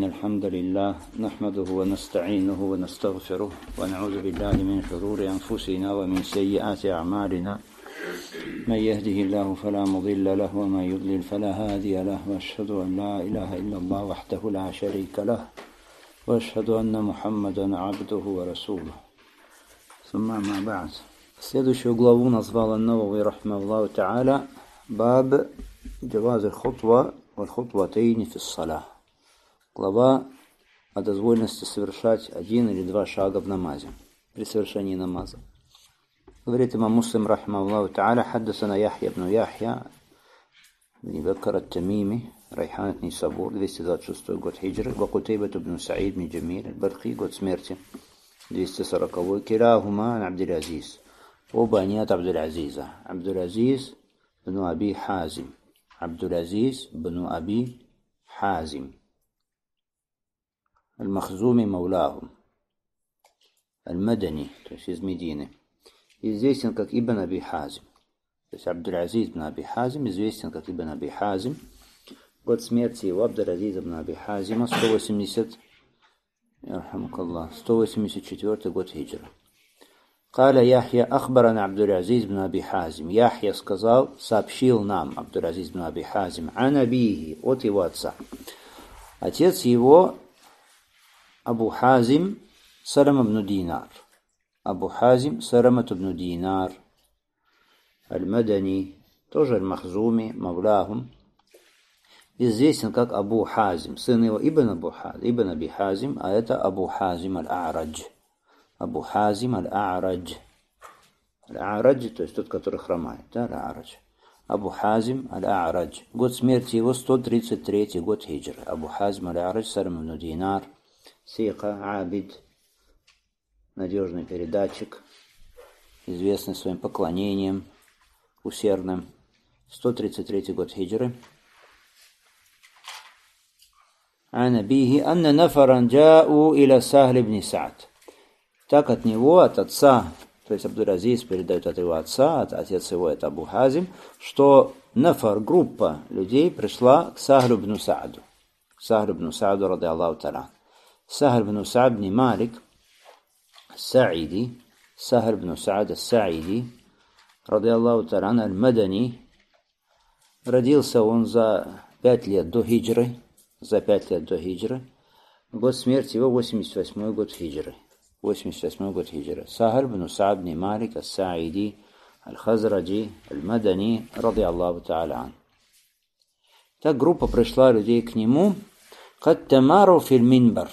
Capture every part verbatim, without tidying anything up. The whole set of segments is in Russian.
الحمد لله نحمده ونستعينه ونستغفره ونعوذ بالله من شرور أنفسنا ومن سيئات أعمالنا من يهده الله فلا مضل له ومن يضلل فلا هادي له وأشهد أن لا إله إلا الله وحده لا شريك له وأشهد أن محمدا عبده ورسوله ثم ما بعد. Следующую главу назвал ан-Навави рахимахуллаху та'аля баб джаваз аль-хутва валь-хутватейни фис-салах. Глава о дозволенности совершать один или два шага в намазе, при совершении намаза. Говорит имам Муслим рахимахуллаху та'аля: хаддасана Яхья ибн Яхья ибн Бакр ат-Тамими Райхан ат-Нисабур, двести двадцать шестой год хиджры, ва Кутайба ибн Саид ибн Джамиль аль-Бархи, год смерти двести сороковой, килахума ан Абдул-Азиз, оба они от Абдул-Азиза. Абдул-Азиз бн Аби Хазим, Абдул-Азиз бн Аби Хазим аль-Махзуми маулахум аль-Мадани, то есть из Медины, известен как Ибн Аби Хазим. То есть Абдул-Азиз бн Аби Хазим известен как Ибн Аби Хазим. Год смерти его Абдул-Азиза бн Аби Хазима сто восемьдесят сто восемьдесят четвёртый год хиджры. قال Яхья أخبرنا Абдул-Азиз бн Аби Хазим. Яхья сказал, сообщил нам Абдул-Азиз бн Аби Хазим ан абихи, от его отца. Отец его Абу Хазим Салама бн Динар. Абу Хазим Салама бн Динар аль-Мадани, тоже аль-Махзуми, мавлахум, известен как Абу Хазим, сын его Ибн Абу Хазим, Ибн Аби Хазим, а это Абу Хазим аль-А'радж. Абу Хазим аль-А'радж. Аль-А'радж, то есть тот, который хромает, да, аль-А'радж. Абу Хазим аль-А'радж. Год смерти его сто тридцать третий год хиджры. Абу Хазим аль-А'радж, Салам ибн Динар, Сика, Абид, надежный передатчик, известный своим поклонением усердным. сто тридцать третий год хиджры. Ан абихи анна нафаран джа'у иля Сахль ибн Са'д. Так от него, от отца, то есть Абдул-Азиз передает от его отца, от отец его это Абу Хазим, что нафар, группа людей пришла к Сахлю ибн Са'ду. Сахлю ибн Са'ду, ради Аллаху та'аля. Сахль ибн Са'д ибн Малик Са'iди, Сахль ибн Са'д Са'iди, ради Аллаху та'аля, аль-Мадани. Родился он за пять лет до хиджры, за пять лет до хиджры. Год смерти его восемьдесят восьмой год хиджры. восемьдесят восьмой год хиджры. Сахль ибн Са'д ибн Малик Ас-Са'iди Аль-Хазраджи Аль-Мадани, ради Аллаху та'аля. Так группа пришла людей к нему. Кад тамару фил минбар.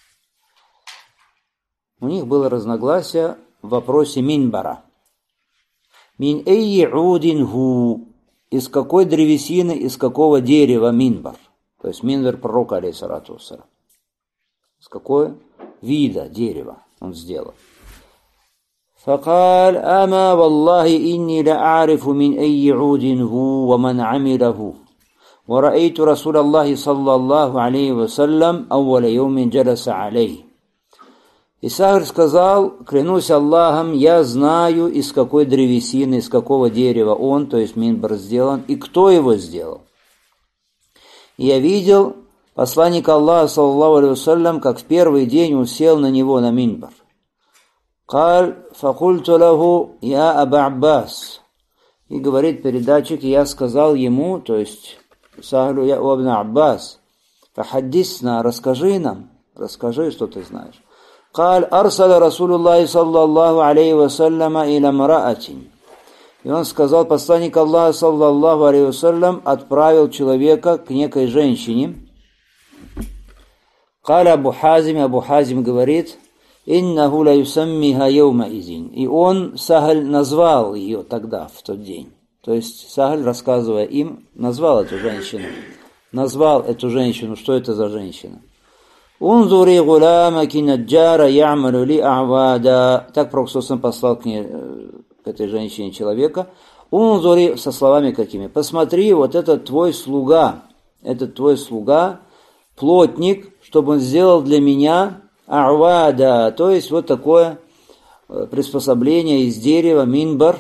У них было разногласие в вопросе минбара. Мин эйи удин ху. Из какой древесины, из какого дерева минбар? То есть минбар пророка, алейхиссалату вассалям. С какой вида дерева он сделал? فقال أما والله إني لأعرف من أي عود هو ومن عمله ورأيت رسول الله صلى الله عليه وسلم أول يوم جلس عليه. И Сахль сказал: клянусь Аллахом, я знаю, из какой древесины, из какого дерева он, то есть минбар, сделан, и кто его сделал. И я видел посланника Аллаха, саллаллаху алейхи вассалям, как в первый день он сел на него, на минбар. Каль факульту лаху я Аба Аббас. И говорит передатчик, я сказал ему, то есть Сахлю, я Ибн Аббас, фахаддисна, расскажи нам, расскажи, что ты знаешь. Каль арсаля Расулуллахи саллаллаху алейхи вассаляма иля мраатин. И он сказал, посланник Аллаха, саллаллаху алейхи вассалям, отправил человека к некой женщине. Каля Абу Хазим, Абу Хазим говорит, иннаху ла юсаммиха йаума изин. И он, Сахль, назвал ее тогда, в тот день. То есть Сахль, рассказывая им, назвал эту женщину. Назвал эту женщину, что это за женщина. Унзури гулямаки наджара ямалю ли а'вада. Так Пророк послал к ней, к этой женщине человека. Унзури, со словами какими? Посмотри, вот этот твой слуга, этот твой слуга, плотник, чтобы он сделал для меня а'вада, то есть вот такое приспособление из дерева, минбар.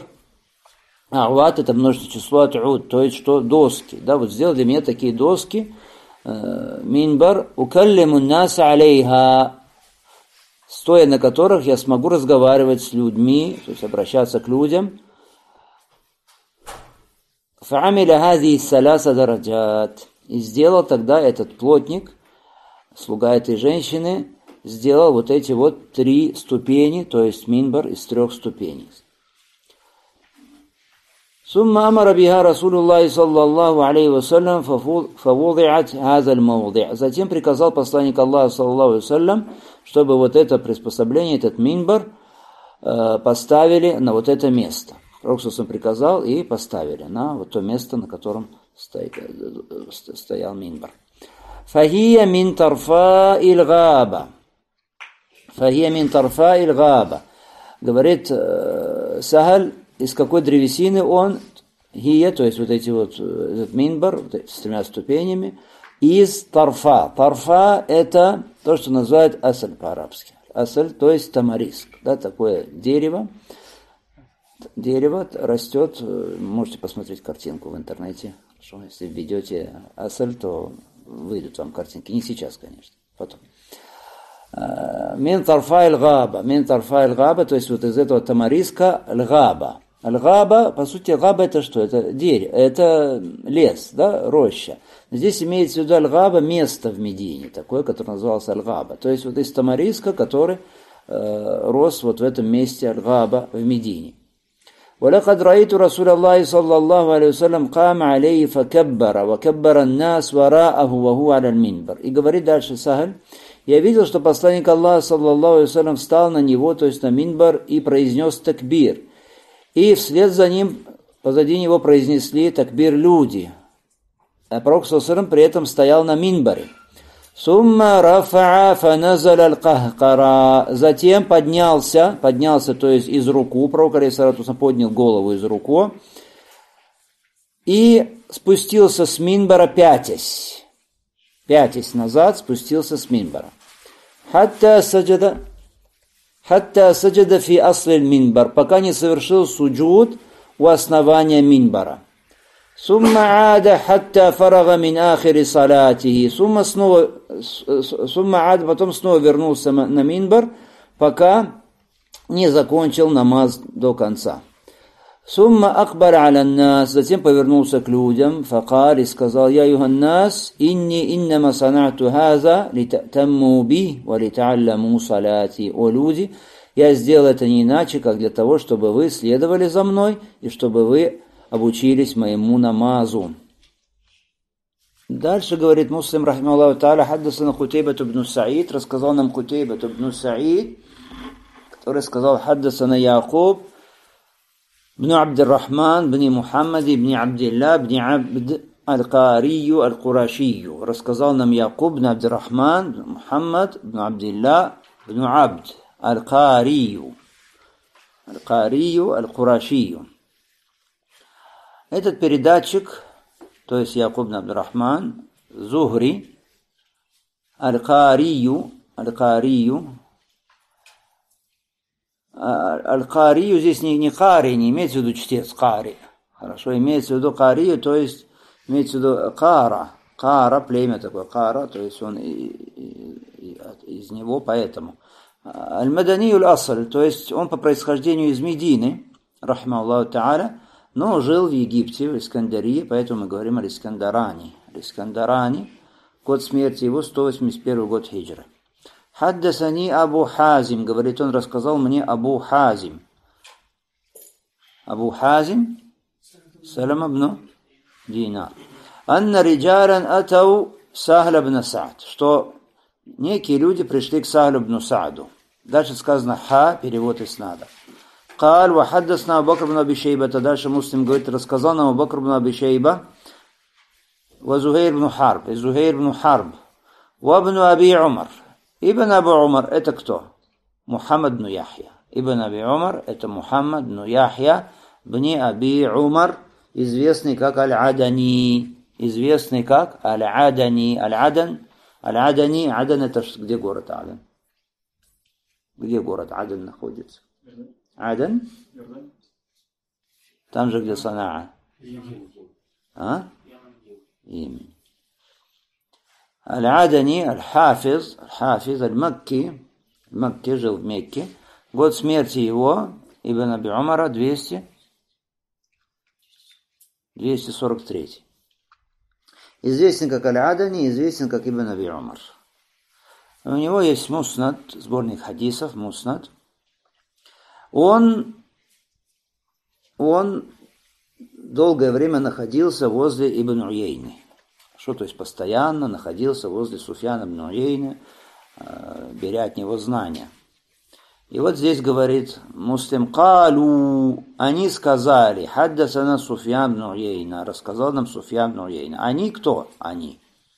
А'вад — это множественное число от уд, то есть что доски. Да, вот сделал для меня такие доски минбар укаллиму наса алейха, стоя на которых я смогу разговаривать с людьми, то есть обращаться к людям. Фа'амиля хази саласа дараджат. И сделал тогда этот плотник, слуга этой женщины, сделал вот эти вот три ступени, то есть минбар из трех ступеней. Сумма амара биха Расулуллахи саллаллаху алейхи вассалям фавудиат хазаль мавди'. Затем приказал посланник Аллаха саллаллаху алейхи вассалям, чтобы вот это приспособление, этот минбар поставили на вот это место. Пророк приказал и поставили на вот то место, на котором стоял минбар. Фахия мин тарфа иль габа. Фахия мин тарфа иль габа. Говорит Сахаль, из какой древесины он? Хия, то есть вот эти вот, этот минбар с тремя ступенями, из тарфа. Тарфа это то, что называют асль по-арабски. Асль, то есть тамариск. Да, такое дерево. Дерево растет, можете посмотреть картинку в интернете. Что, если введете асль, то выйдут вам картинки. Не сейчас, конечно, потом. Мин тарфа иль-габа. Мин тарфа иль-габа, то есть вот из этого тамариска ль-габа. Аль-габа, по сути, габа это что? Это дерево, это лес, да, роща. Здесь имеется в виду аль-габа место в Медине, такое, которое называлось аль-габа. То есть вот из тамариска, который э, рос вот в этом месте аль-габа в Медине. ولقد رأيت رسول الله صلى الله عليه وسلم قام عليه فكبر وكبر الناس وراءه وهو على المنبر. И говорит дальше Сахаль: я видел, что посланник Аллаха саллаллаху алейхи вассалям встал на него, то есть на минбар, и произнес такбир. И вслед за ним, позади него произнесли такбир люди. А пророк саллаллаху алейхи вассалям при этом стоял на минбаре. Сумма рафа'a фаназаль аль-кахкара. Затем поднялся, поднялся, то есть из руку, пророк алейхиссалату вассалям поднял голову из руку и спустился с минбара пятясь. Пятясь назад спустился с минбара. Хатта саджада, хатта саджада фи аслиль минбар, пока не совершил суджуд у основания минбара. Сумма ада хатта фарага мин ахири салатихи. Сумма снова, сумма ада, потом снова вернулся на минбар, пока не закончил намаз до конца. Сумма акбар аля нас, затем повернулся к людям, факар и сказал: я юханнас, инни иннама санату хаза, литатамму би, ва литаалламу салати. О люди, я сделал это не иначе, как для того, чтобы вы следовали за мной и чтобы вы обучились моему намазу. Дальше говорит Муслим, рахимахуллаху тааля, хаддасана Кутейба ибн Саид, рассказал нам Кутейба ибн Саид, который сказал: хаддасана Якуб ибн Абдир-Рахман, ибн Мухаммад, ибн Абдилла, ибн Абд аль-Карию, аль-Курашию. Рассказал нам Якуб ибн Абдир-Рахман, Мухаммад, ибн Абдилла, ибн Абд аль-Карию, аль-Карию, аль-Курашию. Этот передатчик, то есть Якуб ибн Абдир-Рахман, Зухри, Аль-Карию, Аль-Карию, Аль-Карию здесь не, не Кари, не имеется в виду чтец Кари. Хорошо, имеется в виду Карию, то есть имеется в виду Кара. Кара, племя такое, Кара, то есть он и, и, и, из него, поэтому. Аль-Маданию аль-Асль, то есть он по происхождению из Медины, рахимахуллаху тааля, но жил в Египте, в Искандарии, поэтому мы говорим о Искандарани. Искандарани, год смерти его, сто восемьдесят первый год хиджры. Хаддасани Абу Хазим, говорит, он рассказал мне Абу Хазим. Абу Хазим, Салам ибн Динар. Анна риджаран атау Сахля ибн Саад, что некие люди пришли к Сахлю ибн Сааду. Дальше сказано ха, перевод иснада. قال وحدثنا أبو بكر بن أبي شيبة. Дальше Муслим говорит, рассказал нам Абу Бакр бн Аби Шейба, وزهير بن حرب, и Зухейр бн Харб, وابن أبي عمر. Ибн Абу Умар это кто? Мухаммад бн Яхья. Ибн Аби Умар это Мухаммад бн Яхья бн Аби Умар, известный как Аль-Адани, известный как Аль-Адани, Аль-Адан, Аль-Адани, Адан это где город Адан? Где город Адан находится? Адан? Там же, где Санаа. А? Именно. Аль-Адани, Аль-Хафиз, Аль-Хафиз, Аль-Макки, Макки, жил в Мекке. Год смерти его, Ибн Аби Умара, двести, двести сорок три. Известен как Аль-Адани, известен как Ибн Аби Умар. У него есть Муснад, сборник хадисов, Муснад. Он, он долгое время находился возле Ибн Уейны. Что, то есть постоянно находился возле Суфьяна ибн Уейны, беря от него знания. И вот здесь говорит Муслим: «Калу», они сказали, «Хаддасана Суфьян ибн Уейна», рассказал нам Суфьян ибн Уейна. Они кто? Они.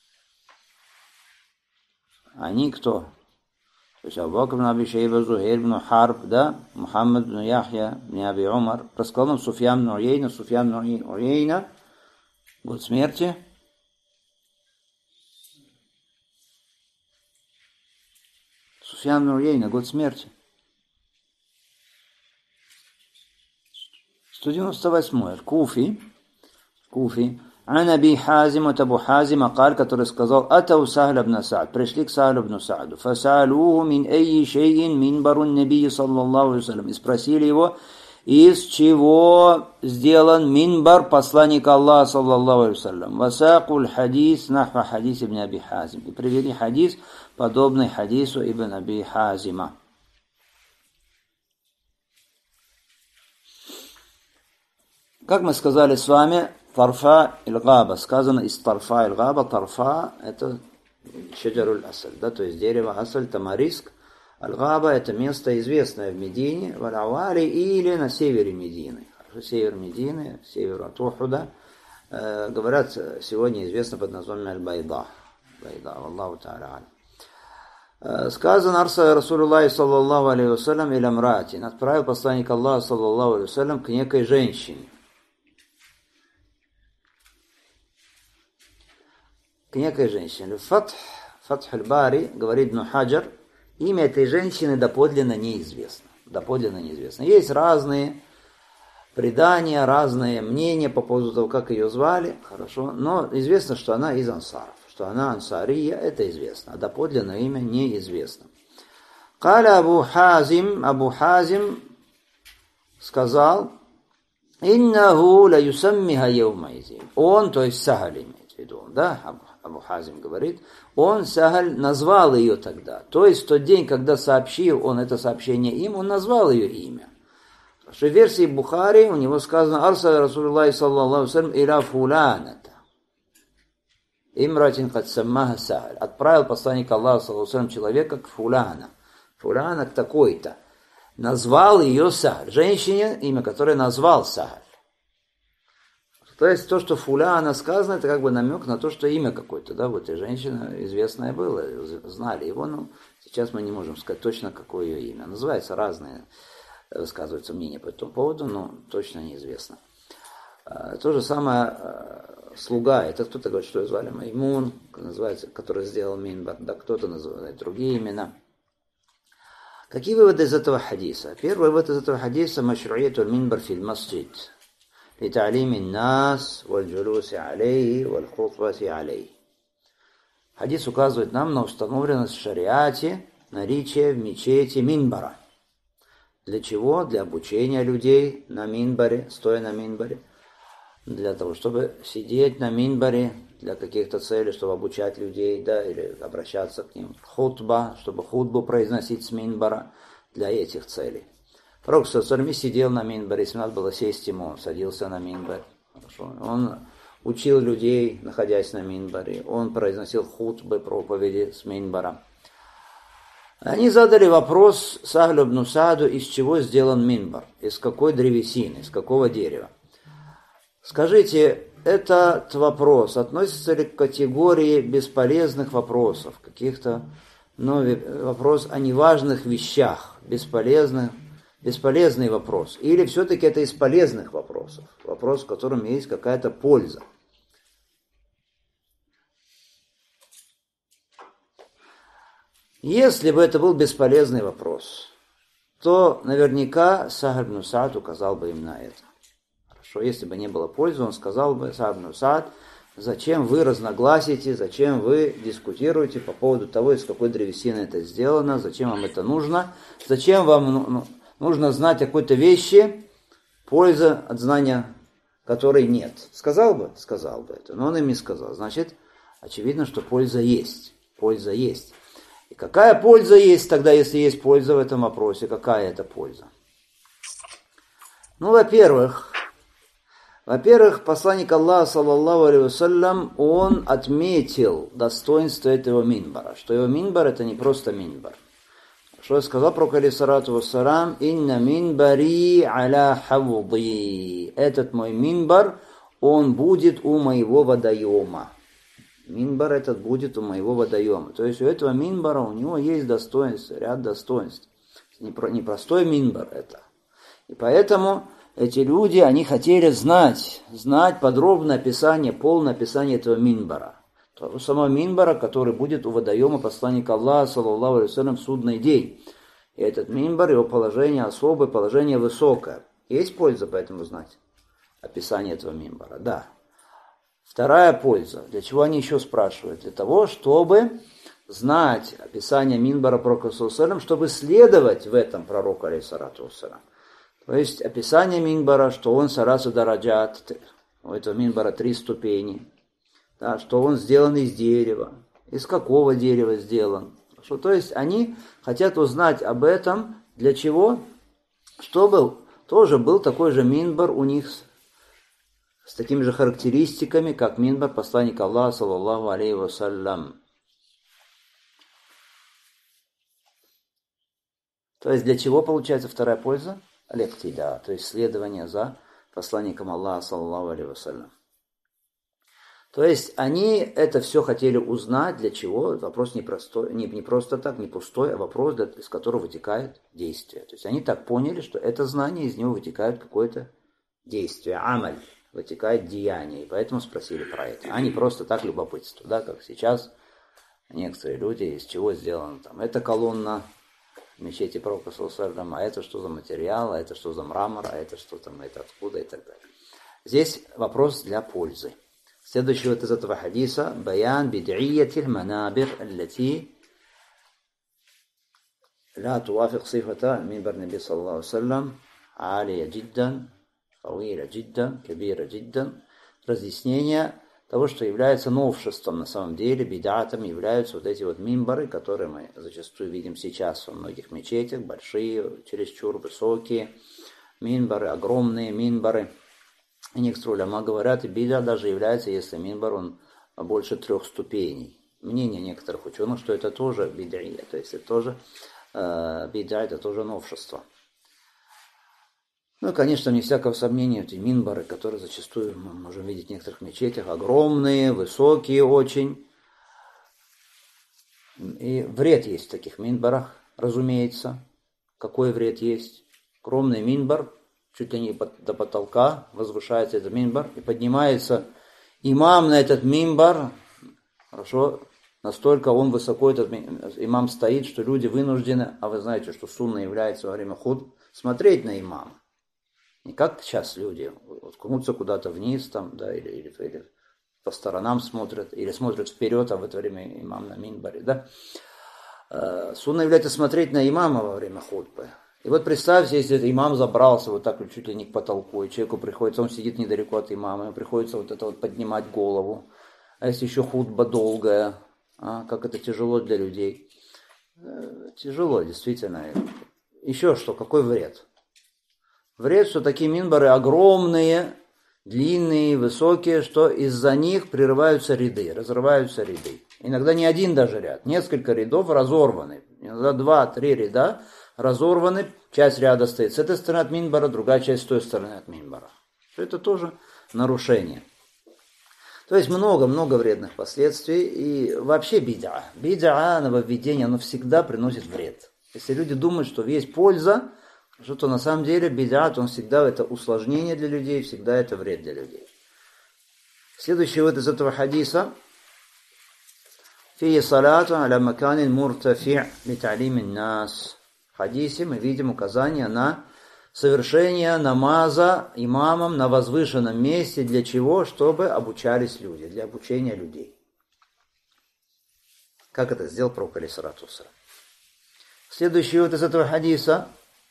Они кто? То есть Абу Бакр ибн Аби Шейба, Зухейр ибн Харб, да, Мухаммад ибн Яхья ибн Аби Умар. Рассказал нам Суфьян ибн Уейна, Суфьян ибн Уейна, год смерти. Суфьян ибн Уейна, год смерти. сто девяносто восьмой. Куфи. Куфи. Ан Аби Хазим, от Абу Хазима, Каль, который сказал: «Атау Сахль ибн Саад», пришли к Сахлю ибн Сааду. «Фасалуху мин айи шейин минбарун набии саллаллаху алейхи вассалям». И спросили его, из чего сделан минбар посланника Аллаха саллаллаху алейхи вассалям. «Васакуль хадис нахва хадис ибн Аби Хазим». И привели хадис, подобный хадису ибн Аби Хазима. Как мы сказали с вами, тарфа иль-габа, сказано из тарфа иль-габа. Тарфа – это шаджаруль асаль, да, то есть дерево асаль, тамариск. Аль-габа – это место, известное в Медине, в Аль-Ауали или на севере Медины. Север Медины, север от Ухуда. Э, говорят, сегодня известно под названием Аль-Байда. Байда, Аллаху та'аля. Э, сказано: «Арса Расулуллахи саллаллаху алейхи вассалям иля мраатин». Отправил посланник Аллаха саллаллаху алейхи вассалям к некой женщине. К некой женщине. Фатх, Фатх аль-Бари, говорит Ибн Хаджар, имя этой женщины доподлинно неизвестно. Доподлинно неизвестно. Есть разные предания, разные мнения по поводу того, как ее звали, хорошо, но известно, что она из ансаров, что она ансария, это известно, а доподлинно имя неизвестно. Каля Абу Хазим, Абу Хазим сказал: «Иннаху ла юсаммиха яумайзин». Он, то есть Сахаль имеет в виду, да, Абу Абу Хазим говорит, он, Сахаль, назвал ее тогда. То есть в тот день, когда сообщил он это сообщение им, он назвал ее имя. В версии Бухари у него сказано: «Арса Расулуллахи саллаллаху алейхи вассалям иля фуланата имратин кад саммаха Сахаль». Отправил посланник Аллаха саллаллаху алейхи вассалям человека к фуляна. Фуляна к такой-то. Назвал ее Сахаль. Женщине, имя которой назвал Сахаль. То есть то, что фуляна сказано, это как бы намек на то, что имя какое-то, да, вот и женщина известная была, знали его, но сейчас мы не можем сказать точно, какое ее имя. Называется разные, высказываются мнения по этому поводу, но точно неизвестно. То же самое слуга, это кто-то говорит, что ее звали Маймун, называется, который сделал минбар, да, кто-то называет другие имена. Какие выводы из этого хадиса? Первый вывод из этого хадиса: машруиятуль минбар фил масджид. لتعليم الناس والجلوس عليه والخطبة عليه. Хадис указывает нам на установленность в шариате наличия в мечети минбара. Для чего? Для обучения людей на минбаре, стоя на минбаре. Для того, чтобы сидеть на минбаре для каких-то целей, чтобы обучать людей, да, или обращаться к ним. Хутба, чтобы хутбу произносить с минбара для этих целей. Пророк саллаллаху сидел на минбаре, если надо было сесть ему, он садился на минбар. Хорошо. Он учил людей, находясь на минбаре. Он произносил хутбы, проповеди с минбара. Они задали вопрос Сахлю ибн Сааду, из чего сделан минбар, из какой древесины, из какого дерева. Скажите, этот вопрос относится ли к категории бесполезных вопросов, каких-то, ну, вопрос о неважных вещах, бесполезных, бесполезный вопрос, или все-таки это из полезных вопросов, вопрос, в котором есть какая-то польза? Если бы это был бесполезный вопрос, то наверняка Сахль ибн Саад указал бы им на это. Хорошо, если бы не было пользы, он сказал бы: Сахль ибн Саад, Зачем вы разногласите, зачем вы дискутируете по поводу того, из какой древесины это сделано, зачем вам это нужно, зачем вам нужно знать о какой-то вещи, пользы от знания которой нет. Сказал бы? Сказал бы это, но он им не сказал. Значит, очевидно, что польза есть. Польза есть. И какая польза есть тогда, если есть польза в этом вопросе? Какая это польза? Ну, во-первых, Во-первых, посланник Аллаха, саллаллаху алейхи вассалям, он отметил достоинство этого минбара, что его минбар это не просто минбар. Что сказал пророк алейхиссалату вассалам: «Инна минбари аля хавди». Этот мой минбар, он будет у моего водоема. Минбар этот будет у моего водоема. То есть у этого минбара у него есть достоинство, ряд достоинств. Не простой минбар это. И поэтому эти люди, они хотели знать, знать подробное описание, полное описание этого минбара. Того самого минбара, который будет у водоема посланника Аллаха, саллаллаху алейхи вассалям, в судный день. И этот минбар, его положение особое, положение высокое. Есть польза поэтому знать описание этого минбара? Да. Вторая польза. Для чего они еще спрашивают? Для того, чтобы знать описание минбара пророка, саллаллаху алейхи вассалям, чтобы следовать в этом пророку, алейхиссалату вассалям. То есть описание минбара, что он сарасу дараджат, у этого минбара три ступени, да, что он сделан из дерева, из какого дерева сделан. Что, то есть они хотят узнать об этом, для чего? Чтобы тоже был такой же минбар у них с, с такими же характеристиками, как минбар посланника Аллаха, саллаллаху алейхи вассалям. То есть для чего получается вторая польза? Лекции, да, то есть следование за посланником Аллаха, саллаллаху алейхи вассалям. То есть они это все хотели узнать, для чего? Вопрос не, простой, не, не просто так, не пустой, а вопрос, из которого вытекает действие. То есть они так поняли, что это знание, из него вытекает какое-то действие, амаль, вытекает деяние, и поэтому спросили про это, а не просто так любопытство, да, как сейчас некоторые люди, из чего сделано там, эта колонна в мечети пророка, саллаллаху алейхи вассалям, а это что за материал, а это что за мрамор, а это что там, это откуда и так далее. Здесь вопрос для пользы. Следующий вот из этого хадиса: «Баян бид'иятиль манабир, аллати ла туафик сифата минбар наби саллаллаху алейхи вассалям, алия джиддан, фауила джиддан, кабира джиддан». Разъяснение того, что является новшеством на самом деле, бид'атом являются вот эти вот минбары, которые мы зачастую видим сейчас во многих мечетях, большие, чересчур высокие минбары, огромные минбары. И некоторые уляма говорят, и бид'а даже является, если минбар, он больше трех ступеней. Мнение некоторых ученых, что это тоже бид'а, то есть это тоже э, бид'а, это тоже новшество. Ну, конечно, не всякого сомнения, эти минбары, которые зачастую мы можем видеть в некоторых мечетях, огромные, высокие очень. И вред есть в таких минбарах, разумеется. Какой вред есть? Огромный минбар, чуть ли не до потолка возвышается этот минбар, и поднимается имам на этот минбар, хорошо, настолько он высоко, этот имам стоит, что люди вынуждены, а вы знаете, что сунна является во время худ, смотреть на имама. Не как сейчас люди ткнутся куда-то вниз, там, да, или, или, или по сторонам смотрят, или смотрят вперед, а в это время имам на минбаре, да. Сунна является смотреть на имама во время хутбы. И вот представьте, если имам забрался вот так вот чуть ли не к потолку, и человеку приходится, он сидит недалеко от имама, ему приходится вот это вот поднимать голову. А если еще хутба долгая, а, как это тяжело для людей. Тяжело, действительно. Еще что, какой вред? Вред, что такие минбары огромные, длинные, высокие, что из-за них прерываются ряды, разрываются ряды. Иногда не один даже ряд, несколько рядов разорваны. Иногда два-три ряда разорваны, часть ряда стоит с этой стороны от минбара, другая часть с той стороны от минбара. Это тоже нарушение. То есть много-много вредных последствий. И вообще бид'а. Бид'а, нововведение, оно всегда приносит вред. Если люди думают, что есть польза, что-то на самом деле бид'ат, он всегда это усложнение для людей, всегда это вред для людей. Следующий вот из этого хадиса: «Фи салату аля маканин муртафи' ли та'лимин нас». В хадисе мы видим указание на совершение намаза имамом на возвышенном месте. Для чего? Чтобы обучались люди, для обучения людей. Как это сделал пророк алейхиссалату вассалям. Следующий вот из этого хадиса.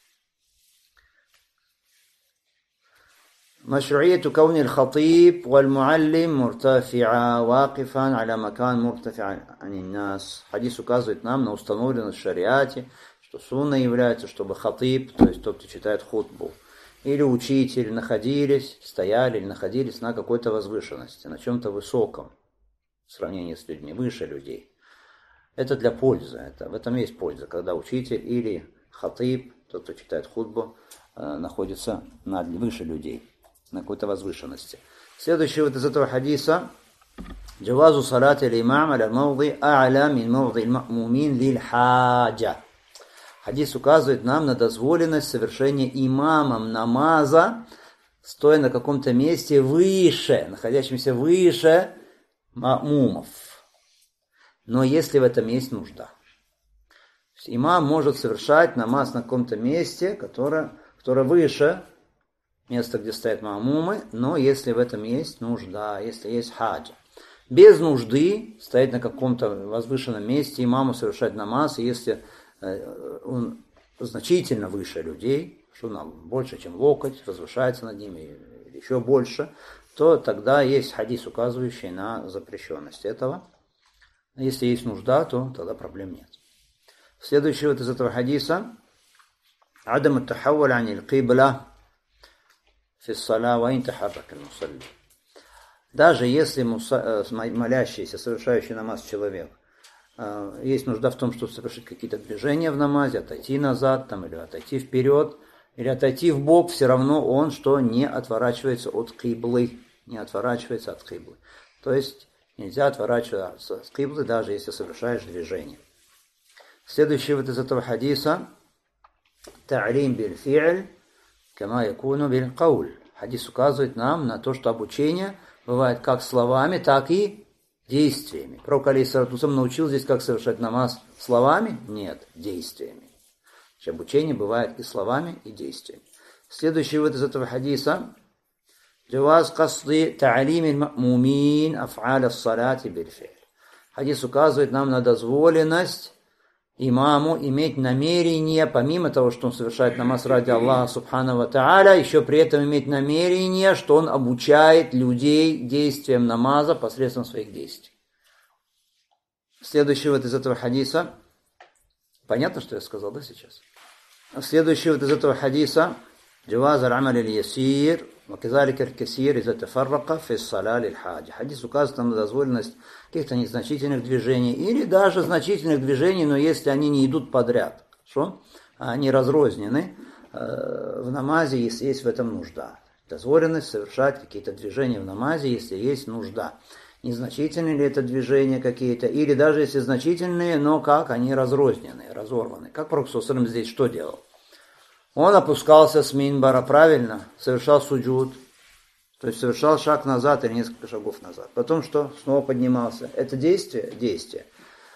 مشروعية كون الخطيب والمعلم مرتفعا واقفا على مكان مرتفع عن الناس. Хадис указывает нам на установленность в шариате, что сунна является, чтобы хатиб, то есть тот, кто читает хутбу, или учитель находились, стояли или находились на какой-то возвышенности, на чем-то высоком, в сравнении с людьми, выше людей. Это для пользы, это, в этом есть польза, когда учитель или хатиб, тот, кто читает хутбу, находится над, выше людей, на какой-то возвышенности. Следующий вот из этого хадиса. Джавазу салат или имам аля мауди а'ля мин мауди мумин лиль хаджа. Хадис указывает нам на дозволенность совершения имамом намаза, стоя на каком-то месте выше, находящемся выше ма'мумов. Но если в этом есть нужда. Имам может совершать намаз на каком-то месте, которое, которое выше место, где стоят ма'мумы, но если в этом есть нужда, если есть хаджа. Без нужды стоять на каком-то возвышенном месте, имаму совершать намаз, и если он значительно выше людей, что нам больше, чем локоть, возвышается над ними, или еще больше, то тогда есть хадис, указывающий на запрещенность этого. Если есть нужда, то тогда проблем нет. Следующий вот из этого хадиса. عدم التحول عن القبلة في الصلاة وإن تحرك المصلي. Даже если молящийся, совершающий намаз человек, есть нужда в том, чтобы совершить какие-то движения в намазе, отойти назад, там, или отойти вперед, или отойти в бок, все равно он что не отворачивается от киблы, не отворачивается от киблы. То есть нельзя отворачиваться от киблы, даже если совершаешь движение. Следующий вот из этого хадиса. Та'лим биль-фи'ль кама якуну биль-кауль. Хадис указывает нам на то, что обучение бывает как словами, так и действиями. Пророк алейхиссалату вассалям научил здесь, как совершать намаз словами? Нет, действиями. Обучение бывает и словами, и действиями. Следующий вот из этого хадиса. Джаваз касди та'лим аль-ма'мумин аф'аль ас-салати биль-фи'ль. Хадис указывает нам на дозволенность имаму иметь намерение, помимо того, что он совершает намаз ради Аллаха субхану ва тааля, еще при этом иметь намерение, что он обучает людей действиям намаза посредством своих действий. Следующий вот из этого хадиса. Понятно, что я сказал, да, сейчас? Следующий вот из этого хадиса. Джаваз аль-амаль аль-ясир ва казалика аль-касир иза тафаррака фи ас-салат лиль-хаджа. Хадис указывает нам на дозволенность каких-то незначительных движений или даже значительных движений, но если они не идут подряд, что? Они разрознены э, в намазе, если есть в этом нужда. Дозволенность совершать какие-то движения в намазе, если есть нужда. Незначительные ли это движения какие-то, или даже если значительные, но как они разрознены, разорваны. Как пророк саллаллаху алейхи ва саллям здесь что делал? Он опускался с минбара, правильно, совершал суджуд, то есть совершал шаг назад или несколько шагов назад. Потом что? Снова поднимался. Это действие? Действие.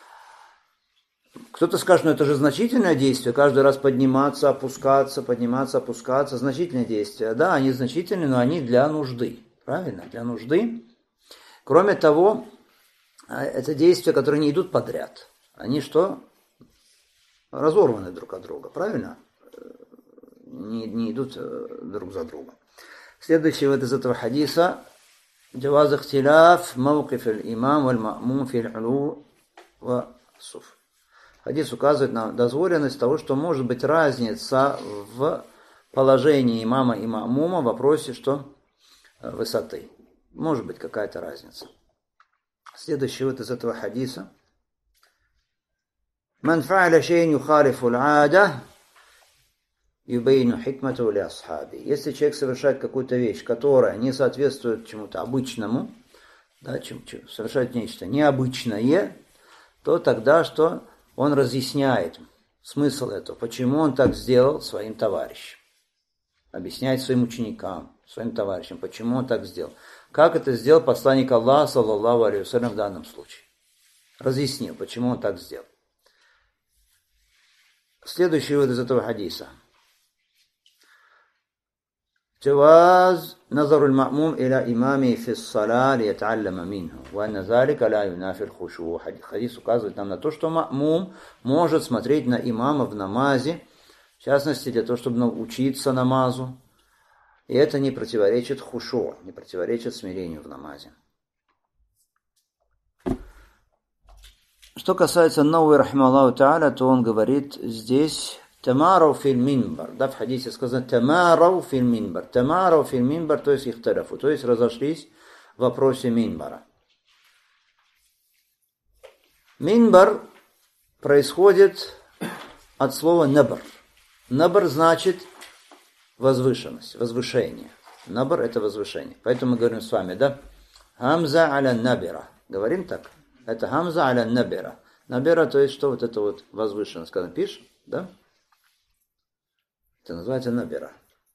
Кто-то скажет, ну это же значительное действие, каждый раз подниматься, опускаться, подниматься, опускаться. Значительное действие. Да, они значительные, но они для нужды. Правильно? Для нужды. Кроме того, это действия, которые не идут подряд. Они что? Разорваны друг от друга. Правильно? Не, не идут друг за другом. Следующий вот из этого хадиса. Джаваз ихтиляф мавкиф аль-имам валь-ма'мум фи аль-улу ва суф. Хадис указывает на дозволенность того, что может быть разница в положении имама и ма'мума в вопросе, что высоты. Может быть какая-то разница. Следующий вот из этого хадиса. Ман фа'аля шей'ан юхалифу аль-'ада юбейну хикмату ли асхаби. Если человек совершает какую-то вещь, которая не соответствует чему-то обычному, да, чем, чем, совершает нечто необычное, то тогда что? Он разъясняет смысл этого, почему он так сделал своим товарищам. Объясняет своим ученикам, своим товарищам, почему он так сделал. Как это сделал посланник Аллаха, саллаллаху алейхи ва саллям, в данном случае. Разъяснил, почему он так сделал. Следующий вывод из этого хадиса. جواز نظر المأموم إلى إمامه في الصلاة ليتعلم منه وأن ذلك لا ينافي الخشوع. Хадис указывает нам на то, что ма'мум может смотреть на имама в намазе, в частности для того, чтобы научиться намазу, и это не противоречит хушу, не противоречит смирению в намазе. Что касается Навави рахимахуллаху тааля, то он говорит здесь тамарау фил минбар. Да, в хадисе сказано тамарау фил минбар. Тамарау фил минбар, то есть ихтарафу, то есть разошлись в вопросе минбара. Минбар происходит от слова набр. Набр значит возвышенность, возвышение. Набр это возвышение. Поэтому мы говорим с вами, да? Хамза аля набира. Говорим так? Это хамза аля набира. Набира, то есть что вот это вот возвышенность. Когда пишешь, да? Это называется набира.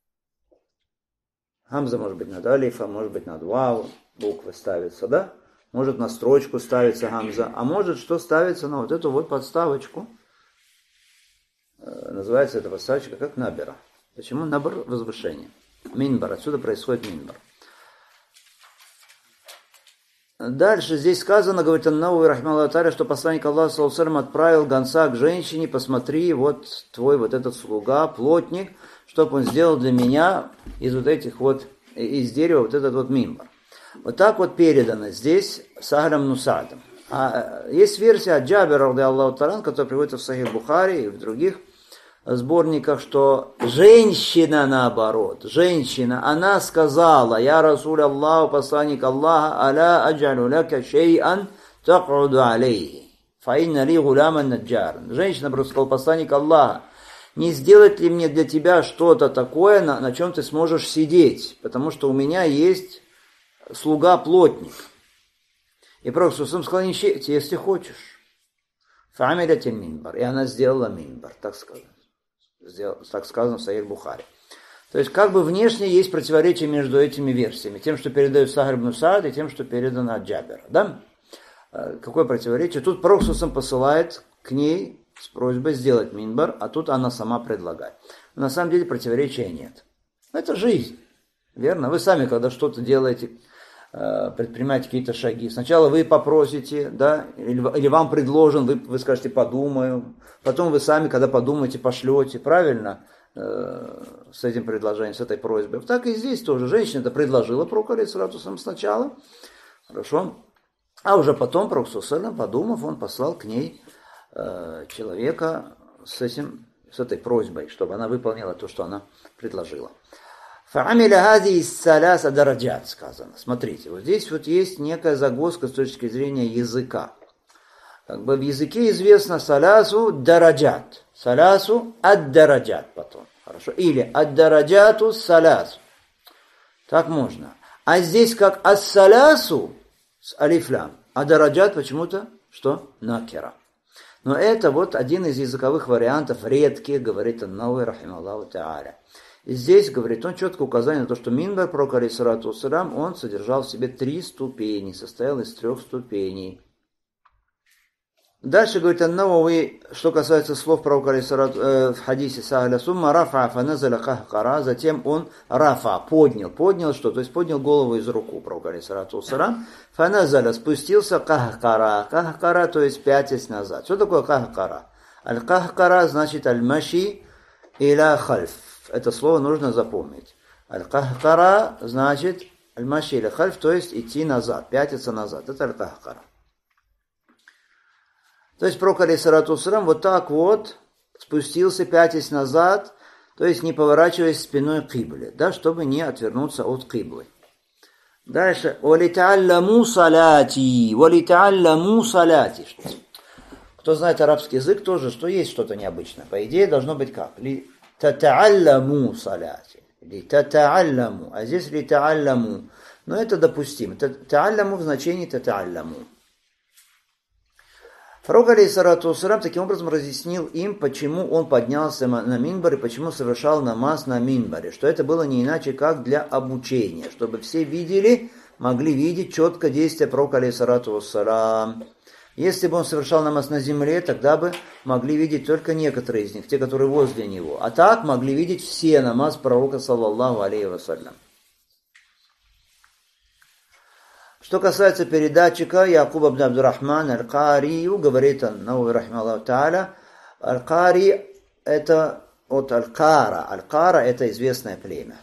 Хамза может быть над алифа, может быть над вау, буквы ставятся, да? Может на строчку ставится хамза, а может что ставится на вот эту вот подставочку. Называется эта подставочка как набира. Почему? Набр возвышение. Минбар, отсюда происходит минбар. Дальше здесь сказано, говорит Ан-Навави рахимахуллаху тааля, что посланник Аллаха саллаллаху алейхи ва саллям отправил гонца к женщине: посмотри, вот твой вот этот слуга, плотник, чтобы он сделал для меня из вот этих вот, из дерева вот этот вот минбар. Вот так вот передано здесь Сахлем ибн Са'дом. А есть версия от Джабира радийаллаху тааля, которая приводится в Сахих Бухари и в других сборниках, что женщина, наоборот, женщина, она сказала: «Я Расуль Аллаху, посланник Аллаха, аля аджалю ляка шей'ан так'уду алейхи, фа инна ли гуляман наджаран». Женщина просто сказала: посланник Аллаха, не сделать ли мне для тебя что-то такое, на, на чем ты сможешь сидеть, потому что у меня есть слуга-плотник. И Пророк сказал: не щейте, если хочешь. Фа'амилят минбар. И она сделала минбар, так сказано. Сделал, так сказано в Сахих Бухари. То есть, как бы внешне есть противоречие между этими версиями. Тем, что передают Сахль ибн Са'д, и тем, что передано от Джабира. Да? Какое противоречие? Тут Пророк посылает к ней с просьбой сделать минбар, а тут она сама предлагает. Но на самом деле противоречия нет. Это жизнь. Верно? Вы сами, когда что-то делаете, предпринимаете какие-то шаги. Сначала вы попросите, да, или, или вам предложен, вы, вы скажете: подумаю. Потом вы сами, когда подумаете, пошлете, правильно, э, с этим предложением, с этой просьбой. Так и здесь тоже. Женщина это предложила Пророку алейхиссалату вассалям сначала. Хорошо. А уже потом Пророк, подумав, он послал к ней э, человека с, этим, с этой просьбой, чтобы она выполнила то, что она предложила. Фа'амиля хази саляса дараджат, сказано. Смотрите, вот здесь вот есть некая загвоздка с точки зрения языка. Как бы в языке известно салясу дараджат. Салясу ад-дараджат потом. Хорошо. Или ад-дараджату салясу. Так можно. А здесь как ас-салясу с алифлям. А дараджат почему-то что? Накера. Но это вот один из языковых вариантов, редких, говорит Ан-Навави рахимахуллаху тааля. И здесь, говорит он, четкое указание на то, что минбар пророка алейхиссалату вассалям, он содержал в себе три ступени, состоял из трех ступеней. Дальше, говорит Ан-Навави, что касается слов пророка алейхиссалату э, в хадисе Сахля: «Сумма рафа фаназаля кахкара», затем он рафа, поднял, поднял что? То есть поднял голову из руку пророка алейхиссалату вассалям, фаназаля, спустился кахкара, кахкара, то есть пятясь назад. Что такое кахкара? Аль-кахкара значит аль-маши иля хальф. Это слово нужно запомнить. Аль-кахкара значит аль-маши иля хальф, то есть идти назад, пятиться назад. Это аль-кахкара. То есть пророк алейхиссалату вассалям вот так вот спустился, пятясь назад, то есть не поворачиваясь спиной к кибле, да, чтобы не отвернуться от киблы. Дальше. «Валита'алламу салати». «Валита'алламу салати». Кто знает арабский язык, тоже, что есть что-то необычное. По идее, должно быть как? «Тата'алламу салати». Или «тата'алламу». А здесь «лита'алламу». Но это допустимо. «Тата'алламу» в значении «тата'алламу». Пророк алейхиссалату вассалям таким образом разъяснил им, почему он поднялся на минбар и почему совершал намаз на минбаре, что это было не иначе, как для обучения, чтобы все видели, могли видеть четко действия пророка алейхиссалату вассалям. Если бы он совершал намаз на земле, тогда бы могли видеть только некоторые из них, те, которые возле него. А так могли видеть все намаз пророка, саллаллаху алейхи вассалям. Что касается передатчика Якуба ибн Абдурахман аль-Карию, говорит Ан-Науви рахимахуллаху тааля, аль-Кари это от аль-Кара. Аль-Кара это известное племя.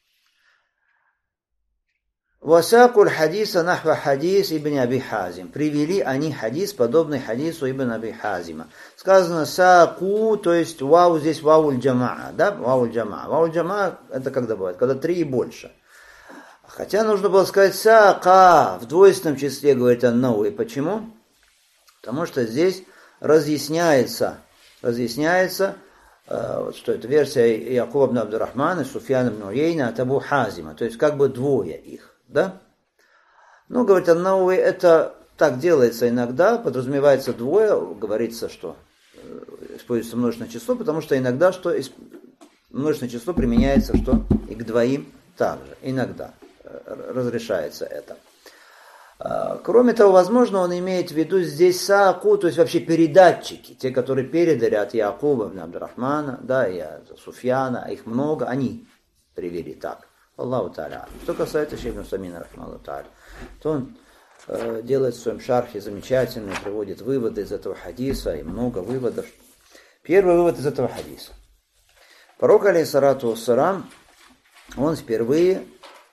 Васакуль хадиса нахва хадис ибн Аби Хазим. Привели они хадис, подобный хадису ибн Аби Хазима. Сказано саку, то есть вау здесь вауль джамаа, да, вауль джамаа. Вауль джамаа это когда бывает, когда три и больше. Хотя нужно было сказать сака в двойственном числе, говорит Ан-Науви. Почему? Потому что здесь разъясняется, разъясняется, э, что это версия Якуба ибн Абдурахмана, Суфьяна ибн Уейна от Абу Хазима. То есть как бы двое их. Да? Ну, говорит Ан-Науви, это так делается иногда, подразумевается двое, говорится, что используется множественное число, потому что иногда что множественное число применяется что и к двоим также, иногда разрешается это. Кроме того, возможно, он имеет в виду здесь сааку, то есть вообще передатчики, те, которые передали от Якуба ибн Абдурахмана, да, и от Суфьяна, их много, они привели так. Аллаху та'аля. Что касается Шейх ибн Усаймина, рахмаллаху та'аля, то он э, делает в своем шархе замечательно, приводит выводы из этого хадиса, и много выводов. Первый вывод из этого хадиса. Пророк, алейхиссалату вассалам, он впервые,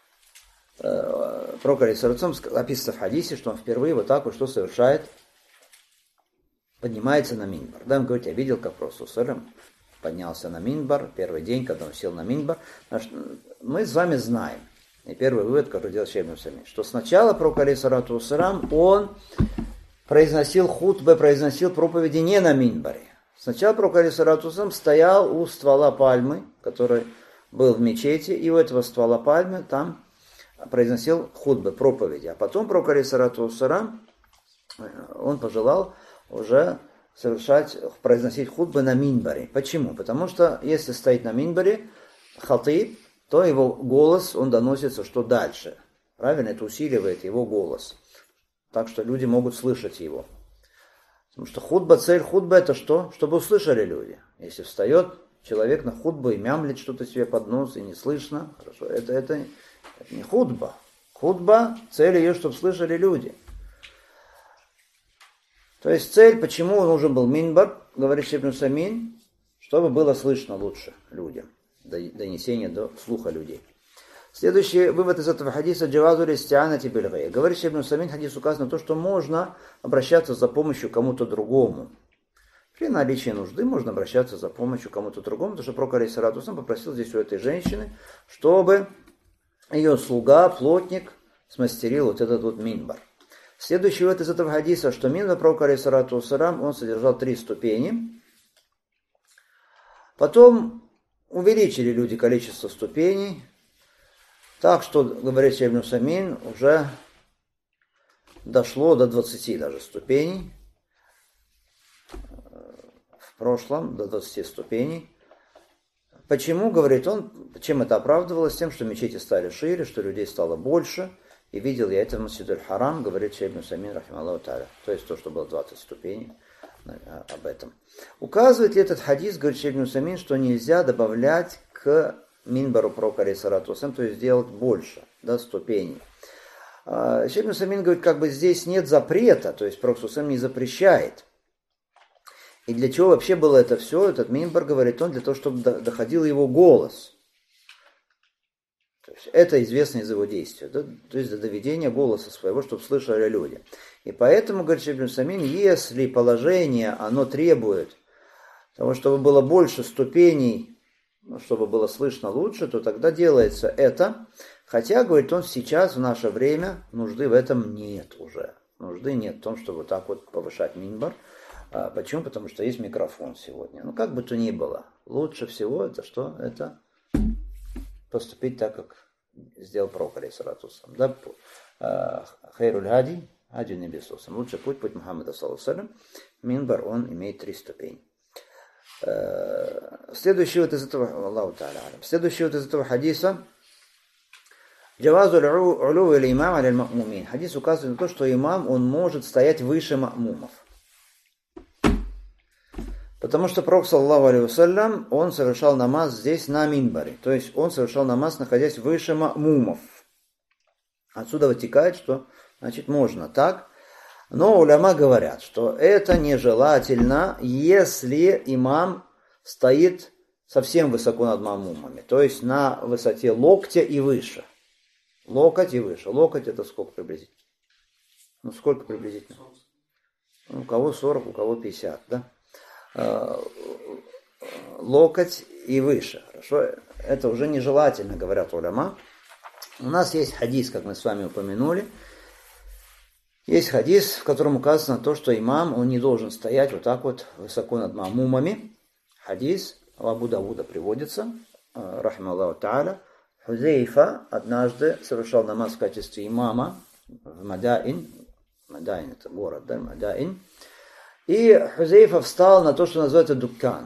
э, пророк, алейхиссалату вассалам, описывается в хадисе, что он впервые вот так вот что совершает, поднимается на минбар. Да, он говорит, я видел, как Пророк ﷺ поднялся на минбар, первый день, когда он сел на минбар. Мы с вами знаем, и первый вывод, который делал Шейх ибн Усаймин, что сначала пророк, алейхиссалату вассалам, он произносил хутбы, произносил проповеди не на минбаре. Сначала пророк, алейхиссалату вассалам, стоял у ствола пальмы, который был в мечети, и у этого ствола пальмы там произносил хутбы, проповеди. А потом пророк, алейхиссалату вассалам, он пожелал уже совершать, произносить хутбы на минбаре. Почему? Потому что если стоит на минбаре хатиб, то его голос, он доносится что дальше. Правильно? Это усиливает его голос. Так что люди могут слышать его. Потому что хутба, цель хутбы это что? Чтобы услышали люди. Если встает человек на хутбу и мямлит что-то себе под нос и не слышно, хорошо, это, это, это не хутба. Хутба, цель ее, чтобы слышали люди. То есть цель, почему нужен был минбар, говорит Шейх ибн Усаймин, чтобы было слышно лучше людям, донесение до слуха людей. Следующий вывод из этого хадиса джавазу листианати биль гайр. Говорит Шейх ибн Усаймин, хадис указано то, что можно обращаться за помощью кому-то другому. При наличии нужды можно обращаться за помощью кому-то другому, потому что пророк алейхиссалату вассалам попросил здесь у этой женщины, чтобы ее слуга, плотник, смастерил вот этот вот минбар. Следующий вывод из этого хадиса, что минбар пророка алейхиссалату вассалам, он содержал три ступени. Потом увеличили люди количество ступеней, так что, говорит Шейх ибн Усаймин, уже дошло до двадцати даже ступеней. В прошлом до двадцати ступеней. Почему, говорит он, чем это оправдывалось? Тем, что мечети стали шире, что людей стало больше. И видел я это в Масджид аль-Харам, говорит Шейх ибн Усаймин, рахимахуллаху тааля. То есть то, что было двадцать ступеней, об этом. Указывает ли этот хадис, говорит Шейх ибн Усаймин, что нельзя добавлять к минбару пророка, алейхиссалату вассалам, то есть делать больше, да, ступеней. Шейх ибн Усаймин говорит, как бы здесь нет запрета, то есть пророк ﷺ не запрещает. И для чего вообще было это все, этот минбар, говорит он, для того, чтобы доходил его голос. То есть это известно из его действия, да? То есть до доведения голоса своего, чтобы слышали люди. И поэтому, говорит Шейх ибн Усаймин, если положение, оно требует того, чтобы было больше ступеней, ну, чтобы было слышно лучше, то тогда делается это. Хотя, говорит он, сейчас, в наше время, нужды в этом нет уже. Нужды нет в том, чтобы вот так вот повышать минбар. А почему? Потому что есть микрофон сегодня. Ну, как бы то ни было, лучше всего это что? Это поступить так, как сделал пророк, алейхиссалату вассалам. Да? Хайруль хади, хади небесусам. Лучший путь, путь Мухаммада, саллаллаху алейхи ва саллям. Минбар, он имеет три ступени. Следующий вот из этого, Аллаху та'аля, следующий вот из этого хадиса, Джавазу улу или имам аль ма'мумин. Хадис указывает на то, что имам, он может стоять выше ма'мумов. Потому что Пророк, саллаллаху алейхи вассалям, он совершал намаз здесь на минбаре. То есть он совершал намаз, находясь выше ма'мумов. Отсюда вытекает, что, значит, можно так. Но уляма говорят, что это нежелательно, если имам стоит совсем высоко над ма'мумами. То есть на высоте локтя и выше. Локоть и выше. Локоть это сколько приблизительно? Ну сколько приблизительно? У кого сорок, у кого пятьдесят, да? Локоть и выше. Хорошо? Это уже нежелательно, говорят уляма. У нас есть хадис, как мы с вами упомянули. Есть хадис, в котором указано то, что имам, он не должен стоять вот так вот высоко над ма'мумами. Хадис в Абу Давуда приводится, рахималлаху та'аля. Хузейфа однажды совершал намаз в качестве имама в Мадаин. Мадаин это город, да, Мадаин. И Хузейфа встал на то, что называется дуккан.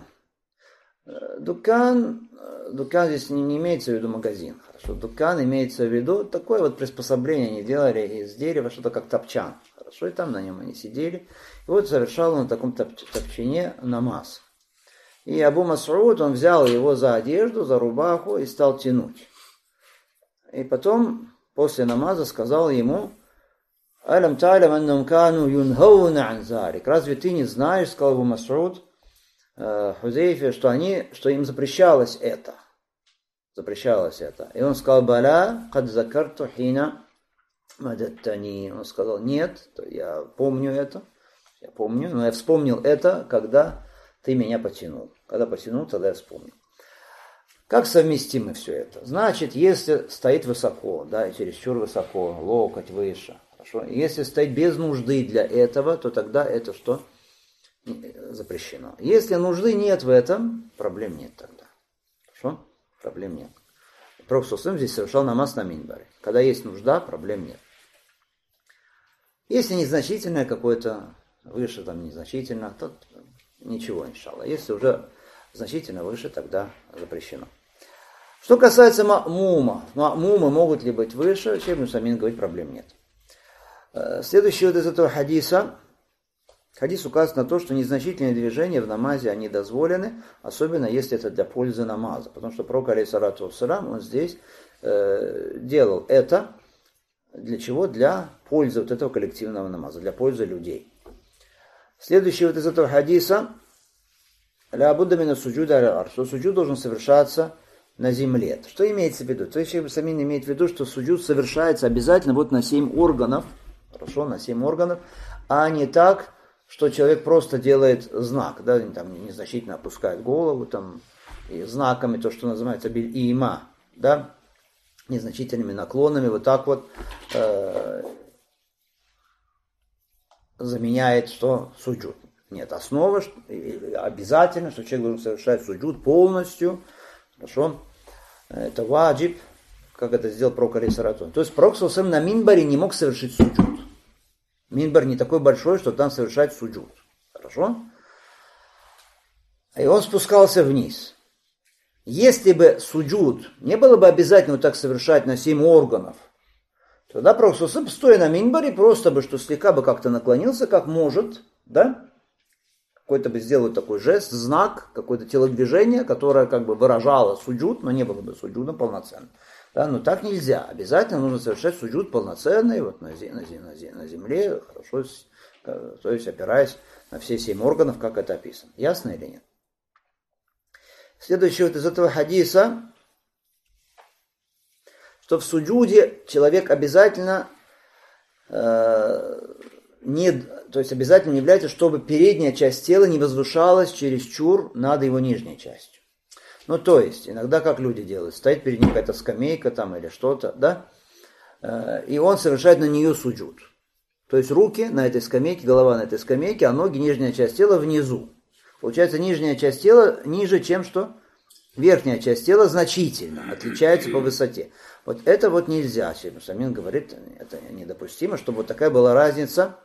Дуккан, дуккан здесь не, не имеется в виду магазин. Хорошо, дуккан имеется в виду такое вот приспособление они делали из дерева, что-то как топчан. Хорошо, и там на нем они сидели. И вот совершал он на таком топ- топчине намаз. И Абу Мас'уд, он взял его за одежду, за рубаху и стал тянуть. И потом, после намаза, сказал ему: «Алям та'алям аннам кану юнхауна ан зарик». Разве ты не знаешь, сказал Абу Мас'уд Хузейфе, что они, что им запрещалось это. Запрещалось это. И он сказал: «Баля, кад закарту хина мадаттани». Он сказал: «Нет, я помню это, я помню, но я вспомнил это, когда ты меня потянул. Когда потянул, тогда я вспомнил». Как совместимо все это? Значит, если стоит высоко, да, и чересчур высоко, локоть выше, хорошо. Если стоит без нужды для этого, то тогда это что? Запрещено. Если нужды нет в этом, проблем нет тогда. Хорошо? Проблем нет. Пророк саллаллаху здесь совершал намаз на минбаре. Когда есть нужда, проблем нет. Если незначительное какое-то, выше там незначительно, то ничего, иншаллах. Если уже значительно выше, тогда запрещено. Что касается ма'мума. Ма'мумы могут ли быть выше? Шейх ибн Усаймин говорит, проблем нет. Следующий вот из этого хадиса. Хадис указывает на то, что незначительные движения в намазе, они дозволены, особенно если это для пользы намаза. Потому что пророк, алейхиссалату вассалям, он здесь э, делал это для чего? Для пользы вот этого коллективного намаза, для пользы людей. Следующий вот из этого хадиса. Ля будда мина суджуда аля арш. Что суджуд должен совершаться на земле. Что имеется в виду? То есть Шейх Самин имеет в виду, что суджуд совершается обязательно вот на семь органов. Хорошо, на семь органов. А не так, что человек просто делает знак. Да, там незначительно опускает голову. Там, и знаками, то, что называется биль-има. Да, незначительными наклонами. Вот так вот э, заменяет что? Суджуд. Нет, основа обязательно, что человек должен совершать суджуд полностью. Хорошо? Это ваджиб, как это сделал пророк алейхиссалату. То есть пророк саллаллаху на минбаре не мог совершить суджуд. Минбар не такой большой, что там совершать суджуд. Хорошо? И он спускался вниз. Если бы суджуд не было бы обязательно вот так совершать на семь органов, тогда пророк саллаллаху, стоя на минбаре, просто бы, что слегка бы как-то наклонился, как может, да? Какой-то бы сделал такой жест, знак, какое-то телодвижение, которое как бы выражало суджуд, но не было бы суджуда полноценно. Да, но так нельзя. Обязательно нужно совершать суджуд полноценный, вот на, на, на, на земле, хорошо, то есть опираясь на все семь органов, как это описано. Ясно или нет? Следующее вот из этого хадиса, что в суджуде человек обязательно э, не, то есть обязательно не является, чтобы передняя часть тела не возвышалась чересчур над его нижней частью. Ну, то есть, иногда как люди делают, стоит перед ним какая-то скамейка там или что-то, да, и он совершает на нее суджуд. То есть руки на этой скамейке, голова на этой скамейке, а ноги, нижняя часть тела внизу. Получается, нижняя часть тела ниже, чем что? Верхняя часть тела значительно отличается по высоте. Вот это вот нельзя. Шейх Самин говорит, это недопустимо, чтобы вот такая была разница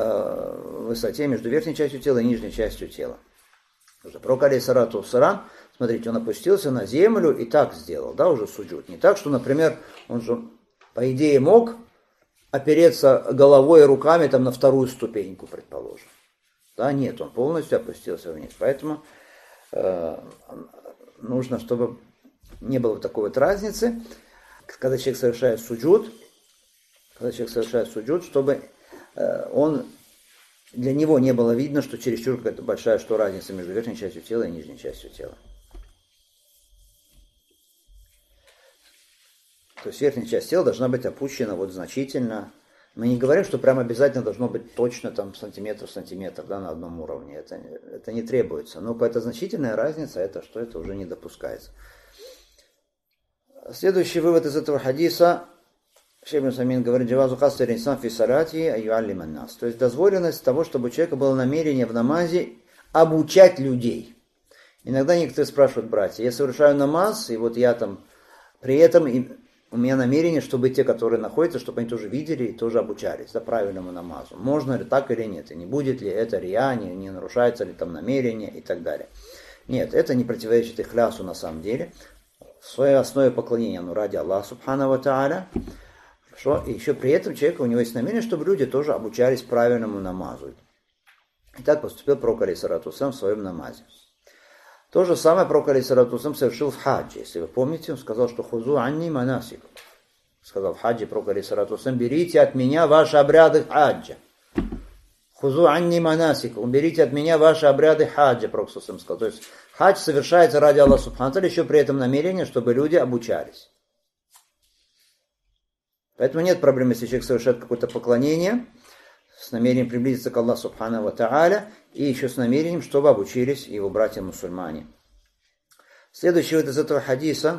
в высоте между верхней частью тела и нижней частью тела. Пророк алейхиссалату вассалям Смотрите, он опустился на землю и так сделал, да, уже суджуд. Не так, что, например, он же, по идее, мог опереться головой и руками там на вторую ступеньку, предположим. Да, нет, он полностью опустился вниз. Поэтому э, нужно, чтобы не было такой вот разницы, когда человек совершает суджуд, когда человек совершает суджуд, чтобы э, он, для него не было видно, что чересчур какая-то большая что разница между верхней частью тела и нижней частью тела. То есть верхняя часть тела должна быть опущена вот значительно. Мы не говорим, что прям обязательно должно быть точно там сантиметр в сантиметр, да, на одном уровне. Это, это не требуется. Но какая-то значительная разница, это что это уже не допускается. Следующий вывод из этого хадиса. Шейх ибн Усаймин говорит, джавазу хасси инсан фи салати аюаллим ан-нас. То есть дозволенность того, чтобы у человека было намерение в намазе обучать людей. Иногда некоторые спрашивают, братья, я совершаю намаз, и вот я там при этом... У меня намерение, чтобы те, которые находятся, чтобы они тоже видели и тоже обучались, да, правильному намазу. Можно ли так или нет, и не будет ли это рия, не, не нарушается ли там намерение и так далее. Нет, это не противоречит ихлясу на самом деле. В своей основе поклонения, ну, ради Аллаха субхану ва тааля. Хорошо, и еще при этом человек, у него есть намерение, чтобы люди тоже обучались правильному намазу. И так поступил пророк алейхиссалату вассалям в своем намазе. То же самое пророк алейхиссалату вассалям совершил в хаджи. Если вы помните, он сказал, что хузу анни манасик. Сказал в хаджи пророк алейхиссалату вассалям, берите от меня ваши обряды хаджа. Хузу анни манасик. Уберите от меня ваши обряды хаджа, пророк алейхиссалату вассалям сказал. То есть хадж совершается ради Аллаха субхану ва тааля, еще при этом намерение, чтобы люди обучались. Поэтому нет проблем, если человек совершает какое-то поклонение с намерением приблизиться к Аллаху субхану ва тааля, и еще с намерением, чтобы обучились его братья-мусульмане. Следующий вот из этого хадиса.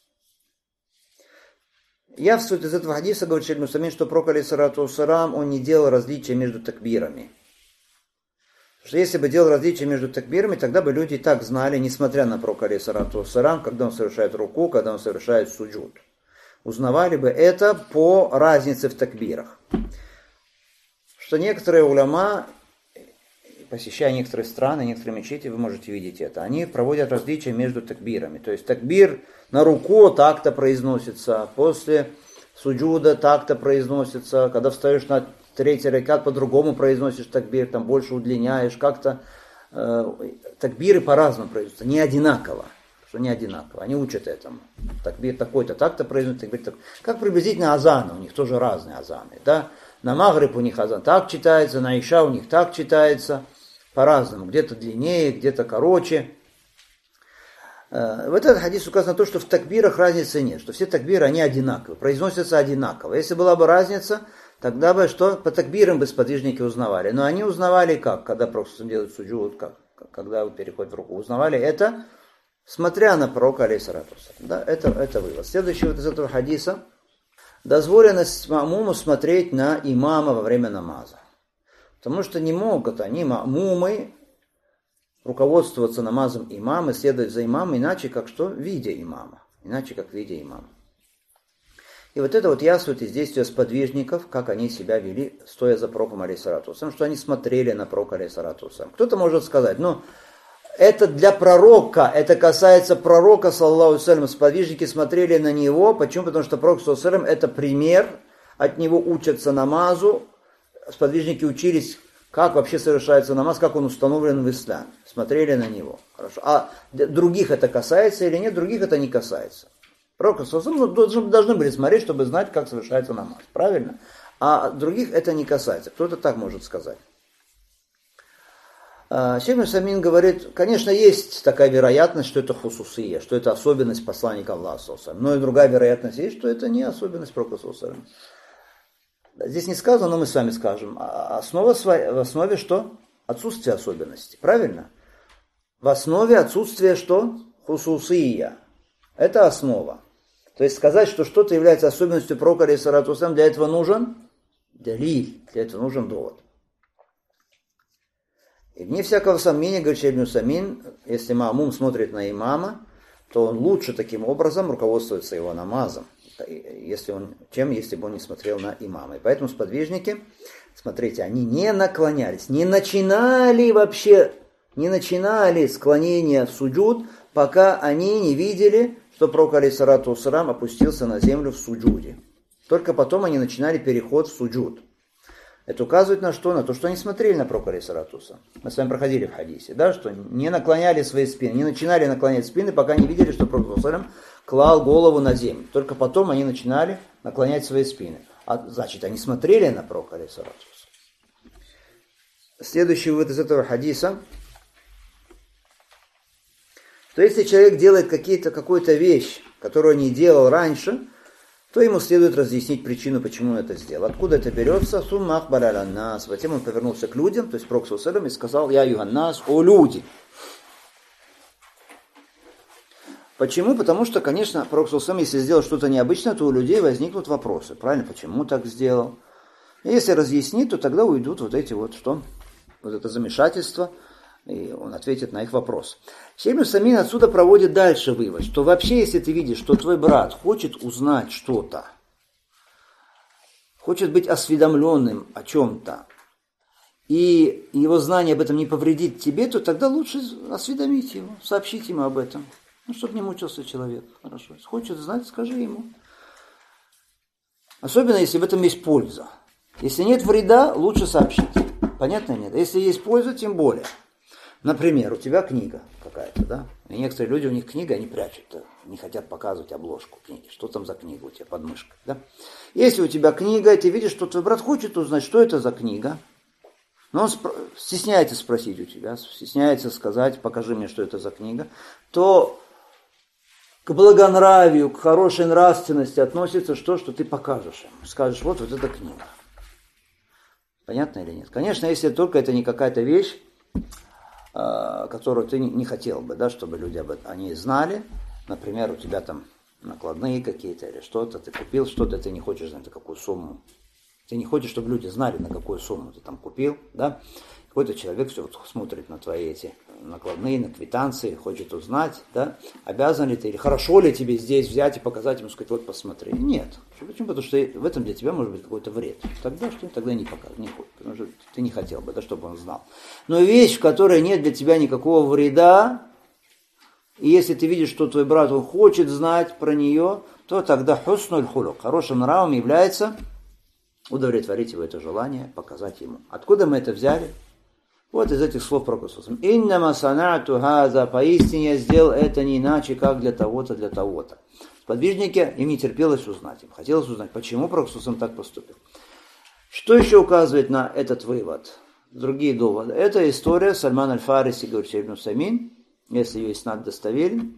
Явствует из этого хадиса, говорит шейх ибн Усаймин, что пророк алейхиссалату вассалам, он не делал различия между такбирами. Потому что если бы делал различия между такбирами, тогда бы люди и так знали, несмотря на пророка алейхиссалату вассалам, когда он совершает руку, когда он совершает суджуд. Узнавали бы это по разнице в такбирах. Что некоторые уляма, посещая некоторые страны, некоторые мечети, вы можете видеть это. Они проводят различия между такбирами. То есть такбир на руку так-то произносится, после суджуда так-то произносится, когда встаешь на третий ракат, по-другому произносишь такбир, там больше удлиняешь, как-то э, такбиры по-разному произносятся, не одинаково. Что не одинаково. Они учат этому. Такбир такой-то так-то произносит, такбир так. Как приблизительно азаны, у них тоже разные азаны, да? На Магриб у них азан так читается, на Иша у них так читается, по-разному. Где-то длиннее, где-то короче. В этот хадис указано то, что в такбирах разницы нет, что все такбиры, они одинаковые, произносятся одинаково. Если была бы разница, тогда бы что? По такбирам бы сподвижники узнавали. Но они узнавали как? Когда просто делают суджуд, как? Когда переходят в руку. Узнавали это, смотря на пророка алейхиссалату вассалям. Да, это, это вывод. Следующий вот из этого хадиса. Дозволенность маамуму смотреть на имама во время намаза. Потому что не могут они, маамумы, руководствоваться намазом имама, следовать за имамом, иначе как что? Видя имама. Иначе как видя имама. И вот это вот яствует из действия сподвижников, как они себя вели, стоя за пророком алейхиссалату вассалям, что они смотрели на пророка алейхиссалату вассалям. Кто-то может сказать, ну, это для пророка, это касается пророка, саллаллаху алейхи ва саллям, сподвижники смотрели на него. Почему? Потому что пророк, саллаллаху алейхи ва саллям, это пример, от него учатся намазу, сподвижники учились, как вообще совершается намаз, как он установлен в исламе. Смотрели на него. Хорошо. А других это касается или нет? Других это не касается. Пророк, саллаллаху алейхи ва саллям, должны, должны были смотреть, чтобы знать, как совершается намаз. Правильно? А других это не касается. Кто-то так может сказать. Шейх ибн Усаймин говорит, конечно, есть такая вероятность, что это хусусия, что это особенность посланника Аллаха, но и другая вероятность есть, что это не особенность пророка. Здесь не сказано, но мы с вами скажем. Основа в основе что? Отсутствие особенности. Правильно? В основе отсутствие что? Хусусия. Это основа. То есть сказать, что что-то является особенностью пророка, алейхиссалату вассалям, для этого нужен далиль, для этого нужен довод. И вне всякого сомнения, говорит шейх ибн Усаймин, если маамум смотрит на имама, то он лучше таким образом руководствуется его намазом, если он, чем если бы он не смотрел на имама. И поэтому сподвижники, смотрите, они не наклонялись, не начинали вообще не начинали склонение в суджуд, пока они не видели, что пророк алейхиссалату вассалям опустился на землю в суджуде. Только потом они начинали переход в суджуд. Это указывает на что? На то, что они смотрели на пророка алейхиссалату вассалям. Мы с вами проходили в хадисе, да, что не наклоняли свои спины, не начинали наклонять спины, пока не видели, что пророк алейхиссалату клал голову на землю. Только потом они начинали наклонять свои спины. А, значит, они смотрели на пророка алейхиссалату вассалям. Следующий вывод из этого хадиса, что если человек делает какие-то, какую-то вещь, которую не делал раньше, то ему следует разъяснить причину, почему он это сделал. Откуда это берется? Сумма ахбар аль-нас. Затем он повернулся к людям, то есть пророк саллаллаху алейхи ва саллям, и сказал: «Я юганнас, о люди». Почему? Потому что, конечно, пророк саллаллаху алейхи ва саллям, если сделал что-то необычное, то у людей возникнут вопросы. Правильно? Почему так сделал? И если разъяснить, то тогда уйдут вот эти вот, что? Вот это замешательство, и он ответит на их вопрос. Шейх ибн Усаймин отсюда проводит дальше вывод, что вообще, если ты видишь, что твой брат хочет узнать что-то, хочет быть осведомленным о чем-то, и его знание об этом не повредит тебе, то тогда лучше осведомить его, сообщить ему об этом, ну, чтобы не мучился человек. Хорошо. Если хочет знать, скажи ему. Особенно, если в этом есть польза. Если нет вреда, лучше сообщить. Понятно нет? Если есть польза, тем более. Например, у тебя книга какая-то, да? И некоторые люди, у них книга, они прячут, не хотят показывать обложку книги. Что там за книга у тебя под мышкой, да? Если у тебя книга, и ты видишь, что твой брат хочет узнать, что это за книга, но он спро- стесняется спросить у тебя, стесняется сказать: покажи мне, что это за книга, то к благонравию, к хорошей нравственности относится что, что ты покажешь ему. Скажешь: вот, вот эта книга. Понятно или нет? Конечно, если только это не какая-то вещь, которую ты не хотел бы, да, чтобы люди об этом, они знали. Например, у тебя там накладные какие-то или что-то, ты купил что-то, ты не хочешь знать, на какую сумму. Ты не хочешь, чтобы люди знали, на какую сумму ты там купил, да. Какой-то человек все вот смотрит на твои эти накладные, на квитанции, хочет узнать, да, обязан ли ты, или хорошо ли тебе здесь взять и показать ему, сказать: вот посмотри. Нет. Почему? Потому что в этом для тебя может быть какой-то вред. Тогда что? Тогда не покажешь, не хочешь, потому что ты не хотел бы, да, чтобы он знал. Но вещь, в которой нет для тебя никакого вреда, и если ты видишь, что твой брат, он хочет знать про нее, то тогда хуснуль хулук, хорошим нравом является удовлетворить его это желание, показать ему. Откуда мы это взяли? Вот из этих слов пророка саллаллаху алейхи ва саллям. «Иннама санату хаза», поистине я сделал это не иначе, как для того-то, для того-то. Сподвижники, им не терпелось узнать, им хотелось узнать, почему пророк саллаллаху алейхи ва саллям так поступил. Что еще указывает на этот вывод? Другие доводы. Это история Сальман аль-Фариси, говорит Шейх ибн Усаймин, если ее иснад достоверен.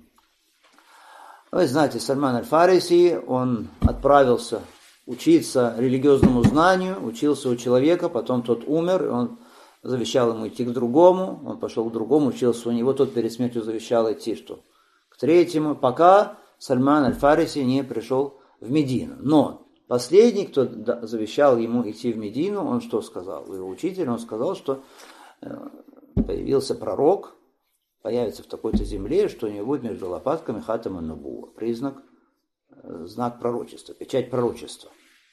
Вы знаете, Сальман аль-Фариси, он отправился учиться религиозному знанию, учился у человека, потом тот умер, и он завещал ему идти к другому, он пошел к другому, учился у него, тот перед смертью завещал идти что? К третьему, пока Сальман аль-Фариси не пришел в Медину. Но последний, кто завещал ему идти в Медину, он что сказал? Его учитель, он сказал, что появился пророк, появится в такой-то земле, что у него будет между лопатками хатам ан-нубуа, признак, знак пророчества, печать пророчества.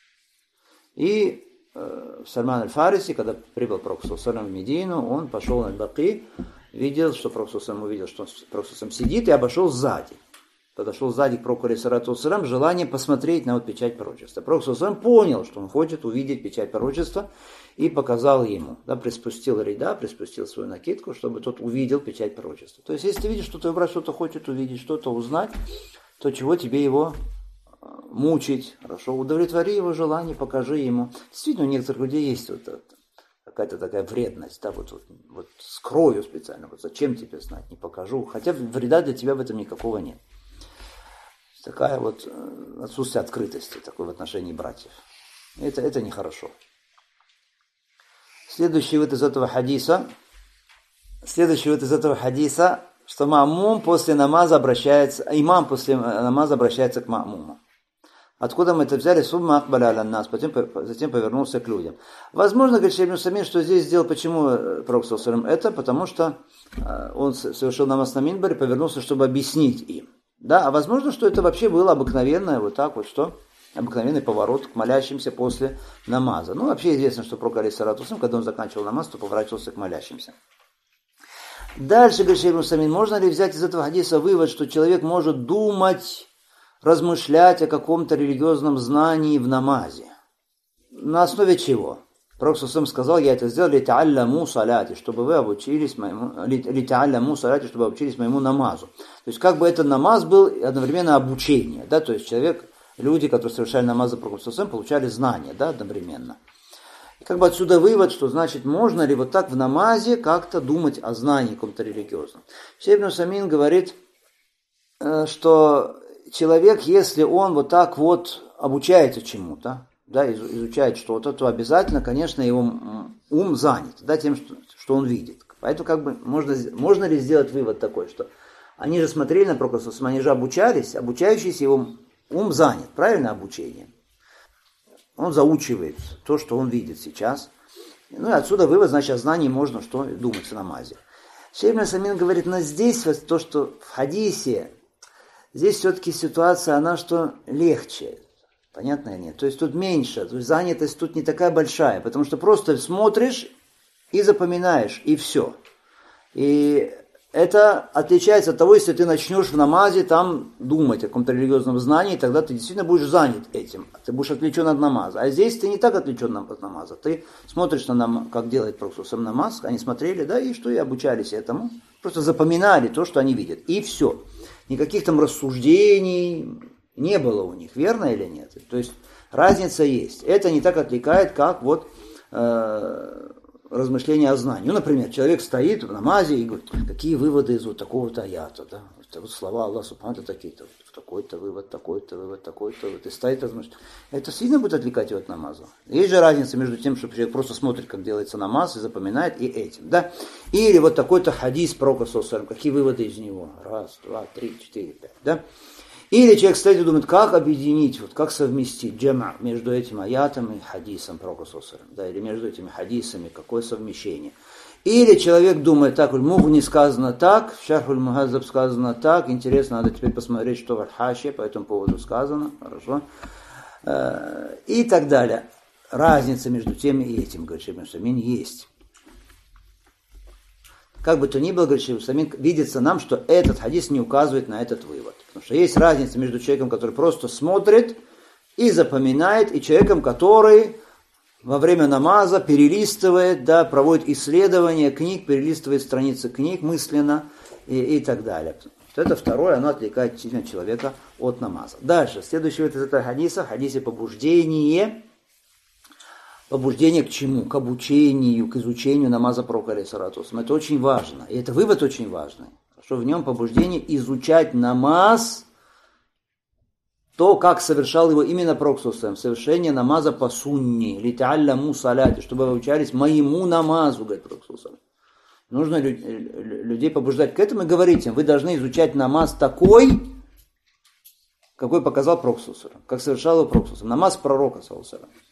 И Сальман аль-Фариси, когда прибыл пророк саллаллаху алейхи ва саллям в Медину, он пошел на Баки, видел, что пророк саллаллаху алейхи ва саллям увидел, что пророк саллаллаху алейхи ва саллям сидит, и обошел сзади. Подошел сзади к пророку алейхиссалату вассалям, желание посмотреть на вот печать пророчества. Пророк саллаллаху алейхи ва саллям понял, что он хочет увидеть печать пророчества, и показал ему, да, приспустил ряда, приспустил свою накидку, чтобы тот увидел печать пророчества. То есть, если ты видишь, что твой брат что-то хочет увидеть, что-то узнать, то чего тебе его мучить? Хорошо, удовлетвори его желание, покажи ему. Действительно, у некоторых людей есть вот какая-то такая вредность, да, вот, вот, вот скрою специально, вот зачем тебе знать, не покажу, хотя вреда для тебя в этом никакого нет. Такая вот отсутствие открытости такой в отношении братьев. Это, это нехорошо. Следующий вывод из этого хадиса, следующий вывод из этого хадиса, что маамум после намаза обращается, имам после намаза обращается к маамуму. Откуда мы это взяли? Сумма акбаля аль-нас, затем повернулся к людям. Возможно, говорит Шейх ибн Усаймин, что здесь сделал, почему пророк саллаллаху алейхи ва саллям это, потому что он совершил намаз на минбаре, повернулся, чтобы объяснить им. Да, а возможно, что это вообще было обыкновенное, вот так вот, что обыкновенный поворот к молящимся после намаза. Ну, вообще известно, что пророк алейхиссалату вассалям, когда он заканчивал намаз, то поворачивался к молящимся. Дальше, говорит шейх Усамин, можно ли взять из этого хадиса вывод, что человек может думать, размышлять о каком-то религиозном знании в намазе? На основе чего? Пророк Сусам сказал, я это сделал, лита'алламу саляти, чтобы вы обучились моему, лита'алламу саляти, чтобы обучились моему намазу. То есть, как бы этот намаз был одновременно обучение, да, то есть человек, люди, которые совершали намаз за Пророком Сусам, получали знания, да, одновременно. И как бы отсюда вывод, что значит, можно ли вот так в намазе как-то думать о знании каком-то религиозном. Шейх Ибн Усаймин говорит, что человек, если он вот так вот обучается чему-то, да, изучает что-то, то обязательно, конечно, его ум занят, да, тем, что, что он видит. Поэтому как бы можно, можно ли сделать вывод такой, что они же смотрели на Пророка, они же обучались, обучающийся его ум занят, правильно, обучение. Он заучивает то, что он видит сейчас. Ну и отсюда вывод, значит, о знании можно что думать в намазе. Шейх Ибн Усаймин говорит, но здесь вот то, что в хадисе, здесь все-таки ситуация, она что легче. Понятно или нет? То есть тут меньше, то есть занятость тут не такая большая, потому что просто смотришь и запоминаешь, и все. И это отличается от того, если ты начнешь в намазе там думать о каком-то религиозном знании, тогда ты действительно будешь занят этим, ты будешь отвлечен от намаза. А здесь ты не так отвлечен от намаза, ты смотришь на намаз, как делает Пророк сам намаз, они смотрели, да, и что и обучались этому, просто запоминали то, что они видят, и все. Никаких там рассуждений не было у них, верно или нет? То есть разница есть. Это не так отвлекает, как вот э, размышления о знании. Ну, например, человек стоит в намазе и говорит, какие выводы из вот такого-то аята, да? Вот слова Аллаха Субхану такие-то, такой-то вывод, такой-то вывод, такой-то вывод, и стоит размышлять. Это сильно будет отвлекать его от намаза. Есть же разница между тем, что человек просто смотрит, как делается намаз, и запоминает, и этим, да? Или вот такой-то хадис пророка, какие выводы из него? Раз, два, три, четыре, пять, да? Или человек стоит и думает, как объединить, вот как совместить джама между этим аятом и хадисом пророка, да, или между этими хадисами, какое совмещение. Или человек думает, так, в Мугни сказано так, в Шархуль Мухаззаб сказано так, интересно, надо теперь посмотреть, что в Аль-Хаши по этому поводу сказано, хорошо, и так далее. Разница между тем и этим, говорит Шейх Ибн Усаймин, есть. Как бы то ни было, говорит Шейх Ибн Усаймин, видится нам, что этот хадис не указывает на этот вывод. Потому что есть разница между человеком, который просто смотрит и запоминает, и человеком, который во время намаза перелистывает, да, проводит исследования книг, перелистывает страницы книг мысленно и, и так далее. Вот это второе, оно отвлекает сильно человека от намаза. Дальше, следующий вот из этого хадиса, хадисе побуждение. Побуждение к чему? К обучению, к изучению намаза пророка алейхиссалату вассалям. Это очень важно. И это вывод очень важный. Что в нем побуждение изучать намаз, то, как совершал его именно пророк саллаллаху алейхи ва саллям, совершение намаза по сунне, лита'алламу саляти, чтобы вы учались моему намазу, говорит пророк саллаллаху алейхи ва саллям. Нужно людей побуждать к этому и говорить им, вы должны изучать намаз такой, какой показал пророк саллаллаху алейхи ва саллям, как совершал его пророк саллаллаху алейхи ва саллям, намаз пророка саллаллаху алейхи ва саллям.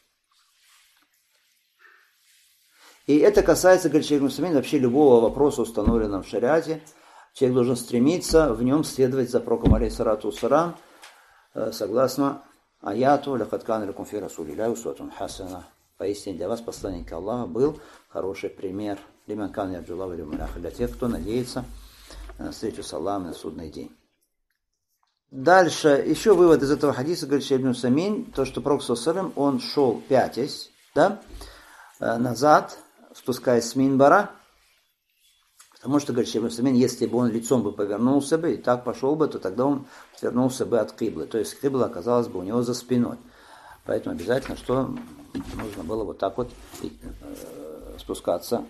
И это касается, говорит Шейх Ибн Усаймин, вообще любого вопроса, установленного в шариате. Человек должен стремиться в нем следовать за пророком алейхиссалату вассалям, согласно аяту «Лакад кана лакум фи расулиллахи усватун хасана». Поистине для вас посланник Аллаха был хороший пример лиман кана ярджу Аллаха валь явмал ахир, для тех, кто надеется на встречу с Аллахом на судный день. Дальше, еще вывод из этого хадиса, говорит Шейх Ибн Усаймин, то, что пророк саллаллаху алейхи ва саллям, он шел пятясь, да, назад, спускаясь с минбара, потому что, говорит Шейх Ибн Усаймин, если бы он лицом бы повернулся бы и так пошел бы, то тогда он отвернулся бы от киблы. То есть кибла оказалась бы у него за спиной. Поэтому обязательно, что нужно было вот так вот э, спускаться,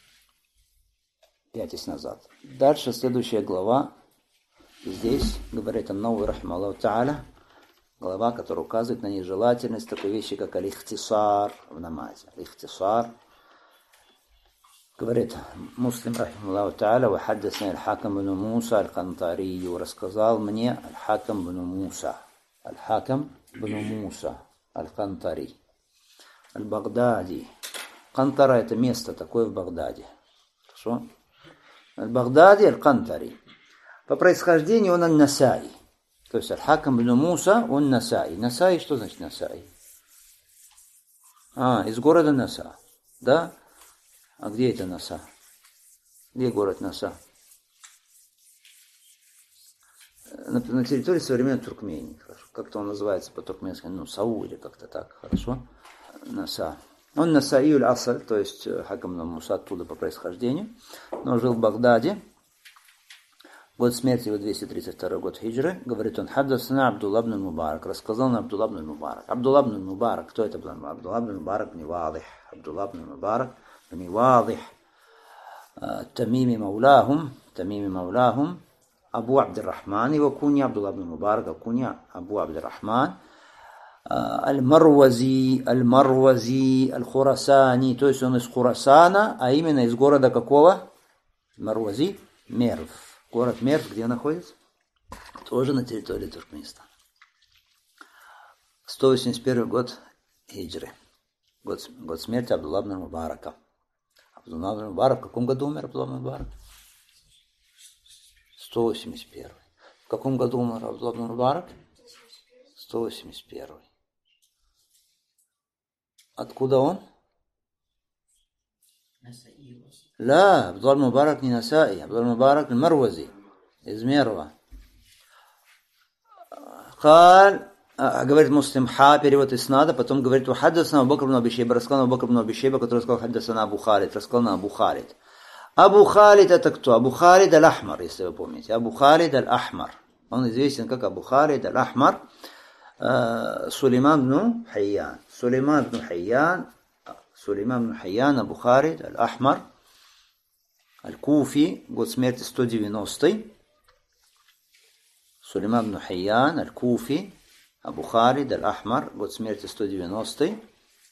пятясь назад. Дальше следующая глава. Здесь говорит Ан-Навави рахимахуллаху тааля, глава, которая указывает на нежелательность такой вещи, как аль-ихтисар в намазе. Аль-ихтисар. Говорит Муслим рахимахуллаху тааля, ва хаддасана аль-Хакам бин Муса аль-Кантари, рассказал мне аль-Хакам бин Муса. Аль-Хакам бин Муса аль-Кантари. Аль-Багдади. Кантара — это место такое в Багдаде. Хорошо? Аль-Багдади аль-Кантари. По происхождению он аль-Насаи. То есть аль-Хакам бин Муса, он Насаи. Насаи, что значит Насаи? А, из города Наса. Да? А где это Наса? Где город Наса? На, на территории современной Туркмении. Хорошо. Как-то он называется по-туркменски, ну, Сау или как-то так, хорошо. Наса. Он Насаиуль Асаль, то есть Хакам Муса оттуда по происхождению, но жил в Багдаде. Год смерти его двести тридцать второй год хиджры. Говорит он: Хаддасана Абдулла ибн Мубарак. Рассказал на Абдулла ибн Мубарак. Абдулла ибн Мубарак. Кто это был? Абдулла ибн Мубарак бни Вадих. Абдулла ибн Мубарак бни Вадих. Тамими Мауляхум. Тамими Мауляхум. Абу Абдуррахман. Его кунья Абдулла ибн Мубарак. Кунья Абу Абдуррахман. Аль-Марвази. Аль-Марвази. Аль-Хурасани. То есть он из Хурасана, а именно из города какого? Марвази. Мерв. Город Мерв, где находится? Тоже на территории Туркменистана. сто восемьдесят первый год хиджры. Год, год смерти Абдулла ибн Мубарака. Абдулла ибн Мубарак в каком году умер Абдулла ибн Мубарак? сто восемьдесят первый. В каком году умер Абдулла ибн Мубарак? сто восемьдесят первый. Откуда он? لا عبد الله المبارك نسائي عبد الله المبارك المروزي из Мерва. قال говорит Муслим ха, перевод иснада, потом говорит: «Хаддасана Абу Бакр ибн Аби Шейба», рассказал на Абу Бакр ибн Аби Шейба, который сказал: «Хаддасана Абу Халид», рассказал на Абу Халид. Абу Халид это кто? Абу Халид аль-Ахмар, если вы помните. Абу Халид аль-Ахмар. Он известен как Абу Халид аль-Ахмар. Сулейман ибн Хайян. Сулейман ибн Хайян. Сулейман ибн Хайян, Абу Халид аль-Ахмар. Аль-Куфи, год смерти сто девяностый. Сулейман ибн Хайян, Аль-Куфи, Абу Халид аль-Ахмар, год смерти сто девяностый.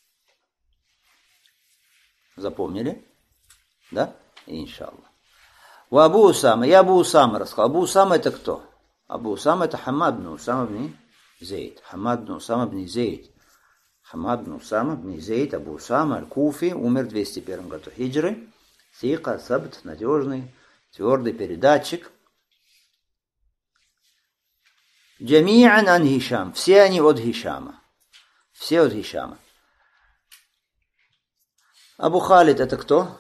Запомнили? Да? Иншаллах. У Абу Усама. Я Абу Усама рассказал. Абу Усама это кто? Абу Усама это Хамад ибн Усама ибн Зейд. Хамад ибн Усама ибн Зейд. Хамад ибн Усама ибн Зейд, Абу Усама аль-Куфи, умер в двести первом году хиджры. Сика, сабт, надежный, твердый передатчик. Джами'ан ан Хишам. Все они от Хишама. Все от Хишама. Абу Халид это кто?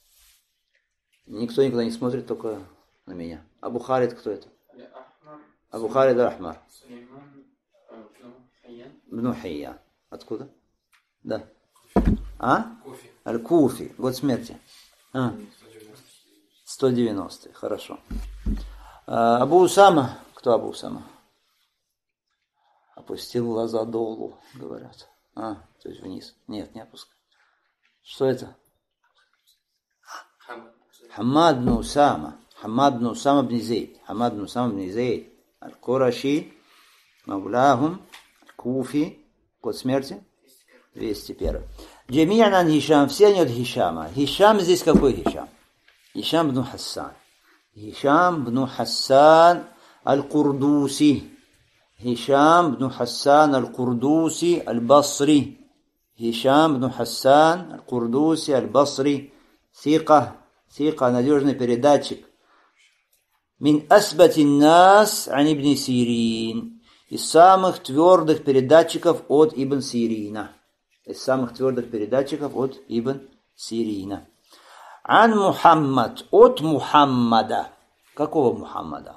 Никто никогда не смотрит, только на меня. Абу Халид кто это? Абу Халид аль-Ахмар. Бну Хайян. Откуда? Да. А? Аль-Куфи. Год смерти. А, сто девяностый, хорошо. А, Абу Усама, кто Абу Усама? Опустил глаза долу, говорят. А, то есть вниз. Нет, не опускай. Что это? Хамад ибн Усама. Хамад ибн Усама ибн Зейд. Хамад ибн Усама ибн Зейд. Аль-Кураши, Мауляхум, Аль-Куфи. Год смерти? двести первый. Джами'ан ан Хишам, все они от Хишама. Хишам здесь какой Хишам? Хишам бну Хассан. Хишам бну Хассан аль-Курдуси. Хишам бну Хассан аль-Курдуси аль-Басри. Хишам бну Хассан аль-Курдуси аль-Басри. Сика, сика, надежный передатчик. Мин асбатин нас ан ибн Сирин. Из самых твердых передатчиков от Ибн Сирина. Из самых твердых передатчиков от Ибн Сирина. Ан Мухаммад. От Мухаммада. Какого Мухаммада?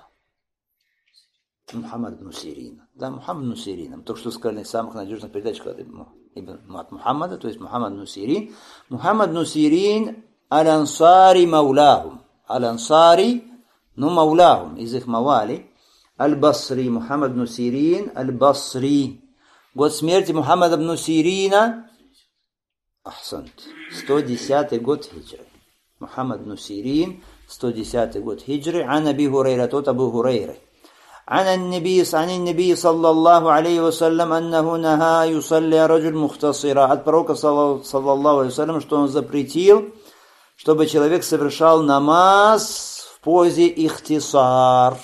Мухаммад ибн Сирина. Да, Мухаммад ибн Сирина. То, что сказали, из самых надежных передатчиков от Ибн Мухаммада, то есть Мухаммад ибн Сирин. Мухаммад ибн Сирин аль-Ансари мауляхум. Аль-Ансари, ну мауляхум, из их мавали. Аль-Басри. Мухаммад ибн Сирин аль-Басри. Год смерти Мухаммада ибн Сирина. Ахсант. сто десятый год хиджры. Мухаммад ибн Сирин, сто десятый год хиджры. Ан Аби Хурейра, тот Абу Хурейры. عن النبي عن النبي صلى الله عليه وسلم أنه نهى يصلي رجل مختصرا. От пророка саллаллаху алейхи вассалям, что он запретил, чтобы человек совершал намаз в позе ихтисар.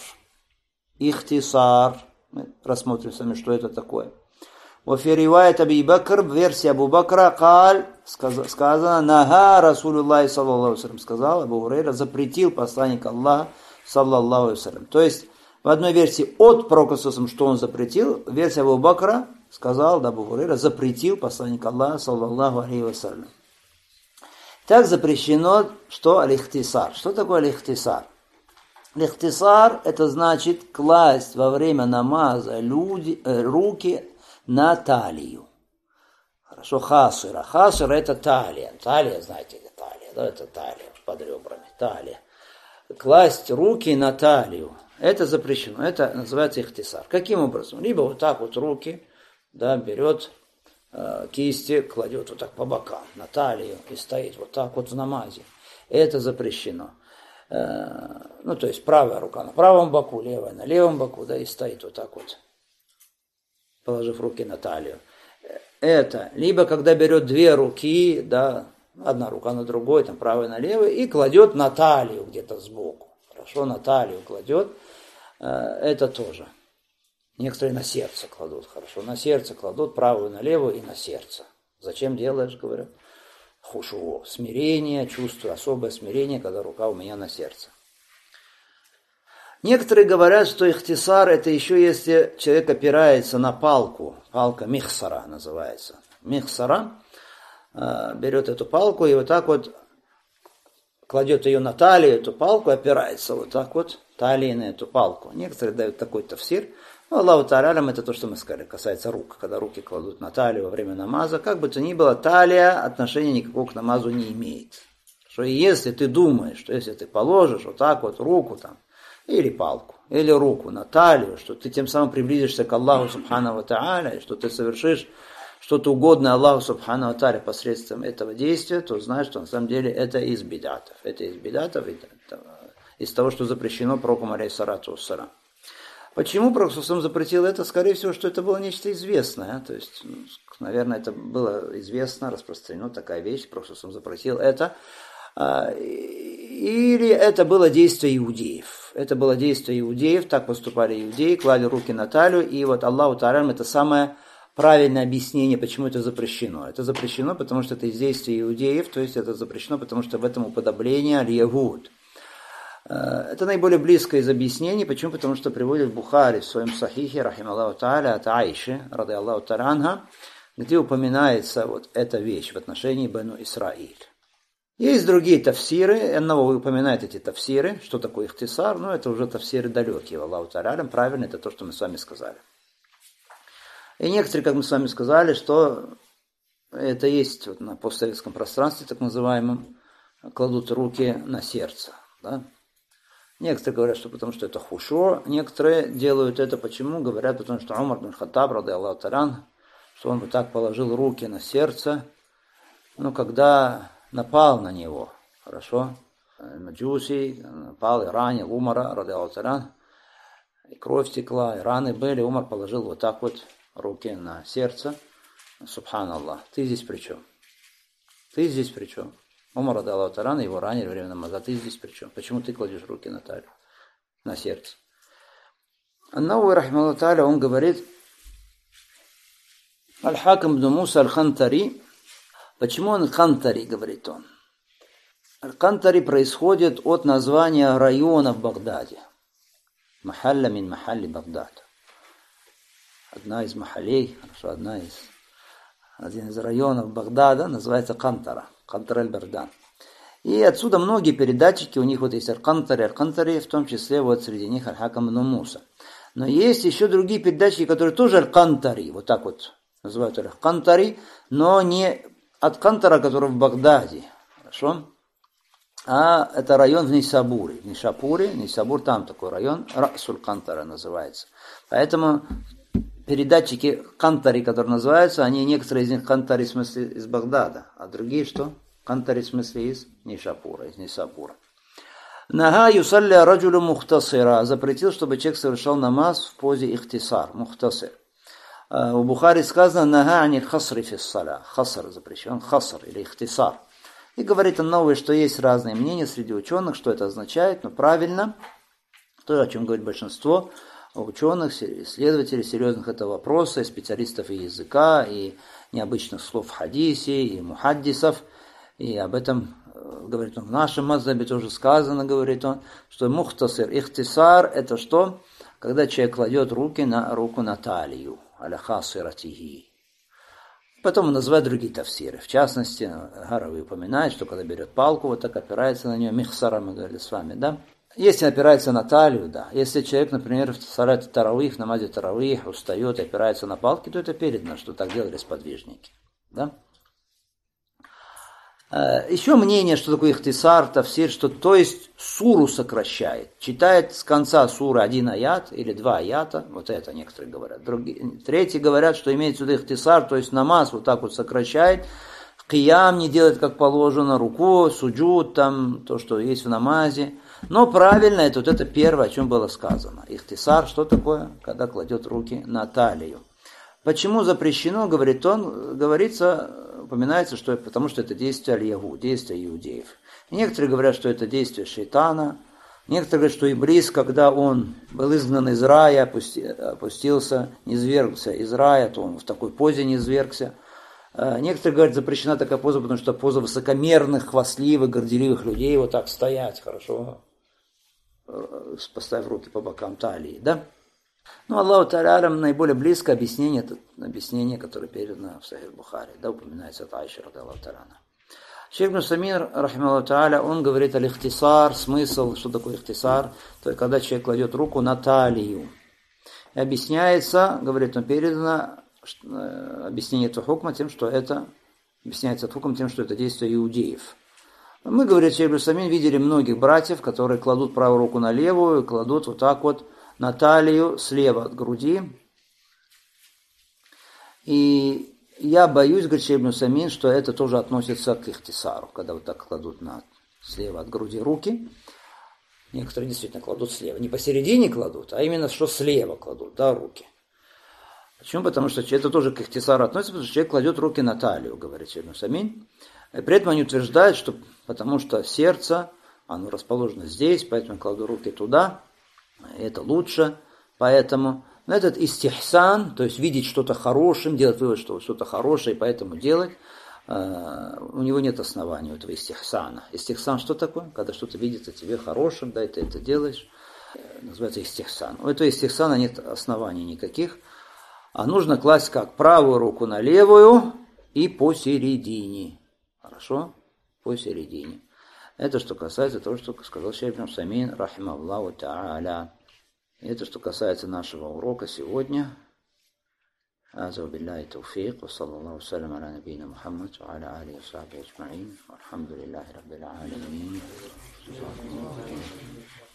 Ихтисар. Мы рассмотрим сами, что это такое. وفي رواية أبي بكر, в версии Абу Бакра, قال, сказано, нага Расулуллахи саллаллаху алейхи вассалям, сказал Абу Хурейра, запретил посланник Аллаха саллаллаху алейхи вассалям. То есть в одной версии от пророка, что он запретил, версия Абу Бакра сказал, да, Абу Хурейра запретил посланник Аллаха саллаллаху алейхи вассалям. Так запрещено, что аль-ихтисар. Что такое аль-ихтисар? Аль-ихтисар это значит класть во время намаза люди, э, руки на талию. Хорошо, хасыра. Хасыра это талия. Талия, знаете, это талия, да, это талия под ребрами, талия. Класть руки на талию, это запрещено, это называется ихтисар. Каким образом? Либо вот так вот руки, да, берет э, кисти, кладет вот так по бокам на талию и стоит вот так вот в намазе. Это запрещено. Э, ну, то есть правая рука на правом боку, левая на левом боку, да, и стоит вот так вот, положив руки на талию. Это либо когда берет две руки, да, одна рука на другой, там правая на левой, и кладет на талию где-то сбоку. Хорошо, на талию кладет. Это тоже. Некоторые на сердце кладут. Хорошо, на сердце кладут, правую на левую и на сердце. Зачем делаешь, говорят? Хушуо. Смирение, чувствую особое смирение, когда рука у меня на сердце. Некоторые говорят, что ихтисар это еще если человек опирается на палку. Палка михсара называется. Михсара. Берет эту палку и вот так вот кладет ее на талию, эту палку, опирается вот так вот талией на эту палку. Некоторые дают такой тафсир. Но Аллаху Та'алям это то, что мы сказали, касается рук. Когда руки кладут на талию во время намаза, как бы то ни было, талия отношения никакого к намазу не имеет. Что если ты думаешь, что если ты положишь вот так вот руку там, или палку, или руку на талию, что ты тем самым приблизишься к Аллаху Субхану ва Та'аля, что ты совершишь что-то угодное Аллаху Субхану ва Тааля посредством этого действия, то знаешь, что на самом деле это из бидатов. Это из бидатов, это, из того, что запрещено пророком алейхиссалату вассалям. Почему пророк запретил это? Скорее всего, что это было нечто известное. То есть, наверное, это было известно, распространено, такая вещь, пророк запретил это. Или это было действие иудеев. Это было действие иудеев, так поступали иудеи, клали руки на талию, и вот Аллаху Та'алям это самое правильное объяснение, почему это запрещено. Это запрещено, потому что это из действия иудеев, то есть это запрещено, потому что в этом уподобление аль-ягуд. Это наиболее близкое из объяснений. Почему? Потому что приводит Бухари в своем сахихе, рахим Аллаху Та'аля, от Аиши, рады Аллаху Та'анха, где упоминается вот эта вещь в отношении Бену Исраиль. Есть другие тафсиры, Ан-Навави упоминает эти тафсиры, что такое ихтисар, но это уже тафсиры далекие, Аллаху Та'аля, правильно, это то, что мы с вами сказали. И некоторые, как мы с вами сказали, что это есть вот на постсоветском пространстве, так называемом, кладут руки на сердце. Да? Некоторые говорят, что потому что это хушо, некоторые делают это почему? Говорят, потому что Умар бин Хаттаб, рады Аллаху Та'аля, что он вот так положил руки на сердце, ну, когда напал на него, хорошо, Маджуси, напал и ранил Умара, рады Аллаху Та'аля, и кровь текла, и раны были, Умар положил вот так вот руки на сердце. Субханаллах. Ты здесь при чем? Ты здесь при чем? Умар рады Аллаху Та'аля, его ранили во время намаза. Ты здесь при чем? Почему ты кладешь руки на талию, на сердце? Ан-Навави, рахимахуллаху та'аля, он говорит, Аль-Хаким бн Муса Аль-Хантари. Почему он Хантари, говорит он? Аль-Хантари происходит от названия района в Багдаде. Махалля мин махалли Багдад. Одна из махалей, хорошо, одна из, один из районов Багдада называется Кантара, Кантар аль-Бардан. И отсюда многие передатчики, у них вот есть Аль-Кантари, Аль-Кантари, в том числе вот среди них Аль-Хакам бн Муса. Но есть еще другие передатчики, которые тоже Аль-Кантари, вот так вот называют Аль-Кантари, но не от Кантара, который в Багдаде, хорошо? А это район в Нисабуре, в Нишапуре, Нисабур, там такой район, Расуль Кантара называется. Поэтому передатчики Кантари, которые называются, они некоторые из них Кантари в смысле из Багдада, а другие что? Кантари в смысле из Нишапура, из Нисапура. Нага юсалля раджулю мухтасира, запретил, чтобы человек совершал намаз в позе ихтисар, мухтасир. У Бухари сказано нага аниль хасри фиссаля, хаср запрещен, хаср или ихтисар. И говорит он новое, что есть разные мнения среди ученых, что это означает, но правильно, то, о чем говорит большинство ученых, исследователей серьезных этого вопроса, и специалистов и языка, и необычных слов в хадисе, и мухаддисов, и об этом говорит он в нашем мазхабе тоже сказано, говорит он, что мухтасир, ихтисар, это что? Когда человек кладет руки на руку на талию, аля хасиратихи. Потом он называет другие тафсиры. В частности, Гарави упоминает, что когда берет палку, вот так опирается на нее, михсара, мы говорили с вами, да? Если опирается на талию, да. Если человек, например, в салате таравих, в намазе таравих, устает, опирается на палки, то это передано, что так делали сподвижники, да? Еще мнение, что такое ихтисар, тафсир, что то есть суру сокращает. Читает с конца суры один аят или два аята, вот это некоторые говорят. Другие, третьи говорят, что имеется в виду ихтисар, то есть намаз вот так вот сокращает, киям не делает как положено, руку, суджуд, там, то, что есть в намазе. Но правильно это вот это первое, о чем было сказано. Ихтисар, что такое? Когда кладет руки на талию. Почему запрещено, говорит он, говорится, упоминается, что потому что это действие аль-ягу, действие иудеев. И некоторые говорят, что это действие шейтана. Некоторые говорят, что Иблис, когда он был изгнан из рая, опустился, низвергся из рая, то он в такой позе низвергся. Некоторые говорят, запрещена такая поза, потому что поза высокомерных, хвастливых, горделивых людей, вот так стоять, хорошо, поставив руки по бокам талии, да? Ну, Аллаху Та'аля наиболее близкое объяснение, это объяснение, которое передано в Сахих Бухари, да, упоминается от Айши, ради Аллаху Та'аля. Шейх ибн Самир, рахимахуллаху Та'аля, он говорит аль-ихтисар, смысл, что такое ихтисар, то есть когда человек кладет руку на талию. И объясняется, говорит он, передано, объяснение этого хукма тем, что это, объясняется этот хукм тем, что это действие иудеев. Мы, говорит Шейх ибн Самир, видели многих братьев, которые кладут правую руку на левую и кладут вот так вот на талию слева от груди. И я боюсь, говорит Шейх ибн Самин, что это тоже относится к ихтисару, когда вот так кладут на, слева от груди руки. Некоторые действительно кладут слева. Не посередине кладут, а именно что слева кладут, да, руки. Почему? Потому что это тоже к ихтисару относится, потому что человек кладет руки на талию, говорит Шейх ибн Самин. И при этом они утверждают, что потому что сердце, оно расположено здесь, поэтому я кладу руки туда. Это лучше, поэтому но этот истихсан, то есть видеть что-то хорошим, делать вывод, что что-то хорошее, и поэтому делать, э, у него нет основания, у этого истихсана. Истихсан что такое? Когда что-то видится тебе хорошим, да, и ты это делаешь, э, называется истихсан. У этого истихсана нет оснований никаких, а нужно класть как? Правую руку на левую и посередине. Хорошо? Посередине. Это что касается того, что сказал Шейх ибн Самин, рахимахуллаху та'аля. Это что касается нашего урока сегодня. Аза биллахи тауфик, ва саллаллаху салям аля набийна Мухаммад, ва аля алихи ва сахбихи аджмаин, вальхамдулиллахи раббил алямин.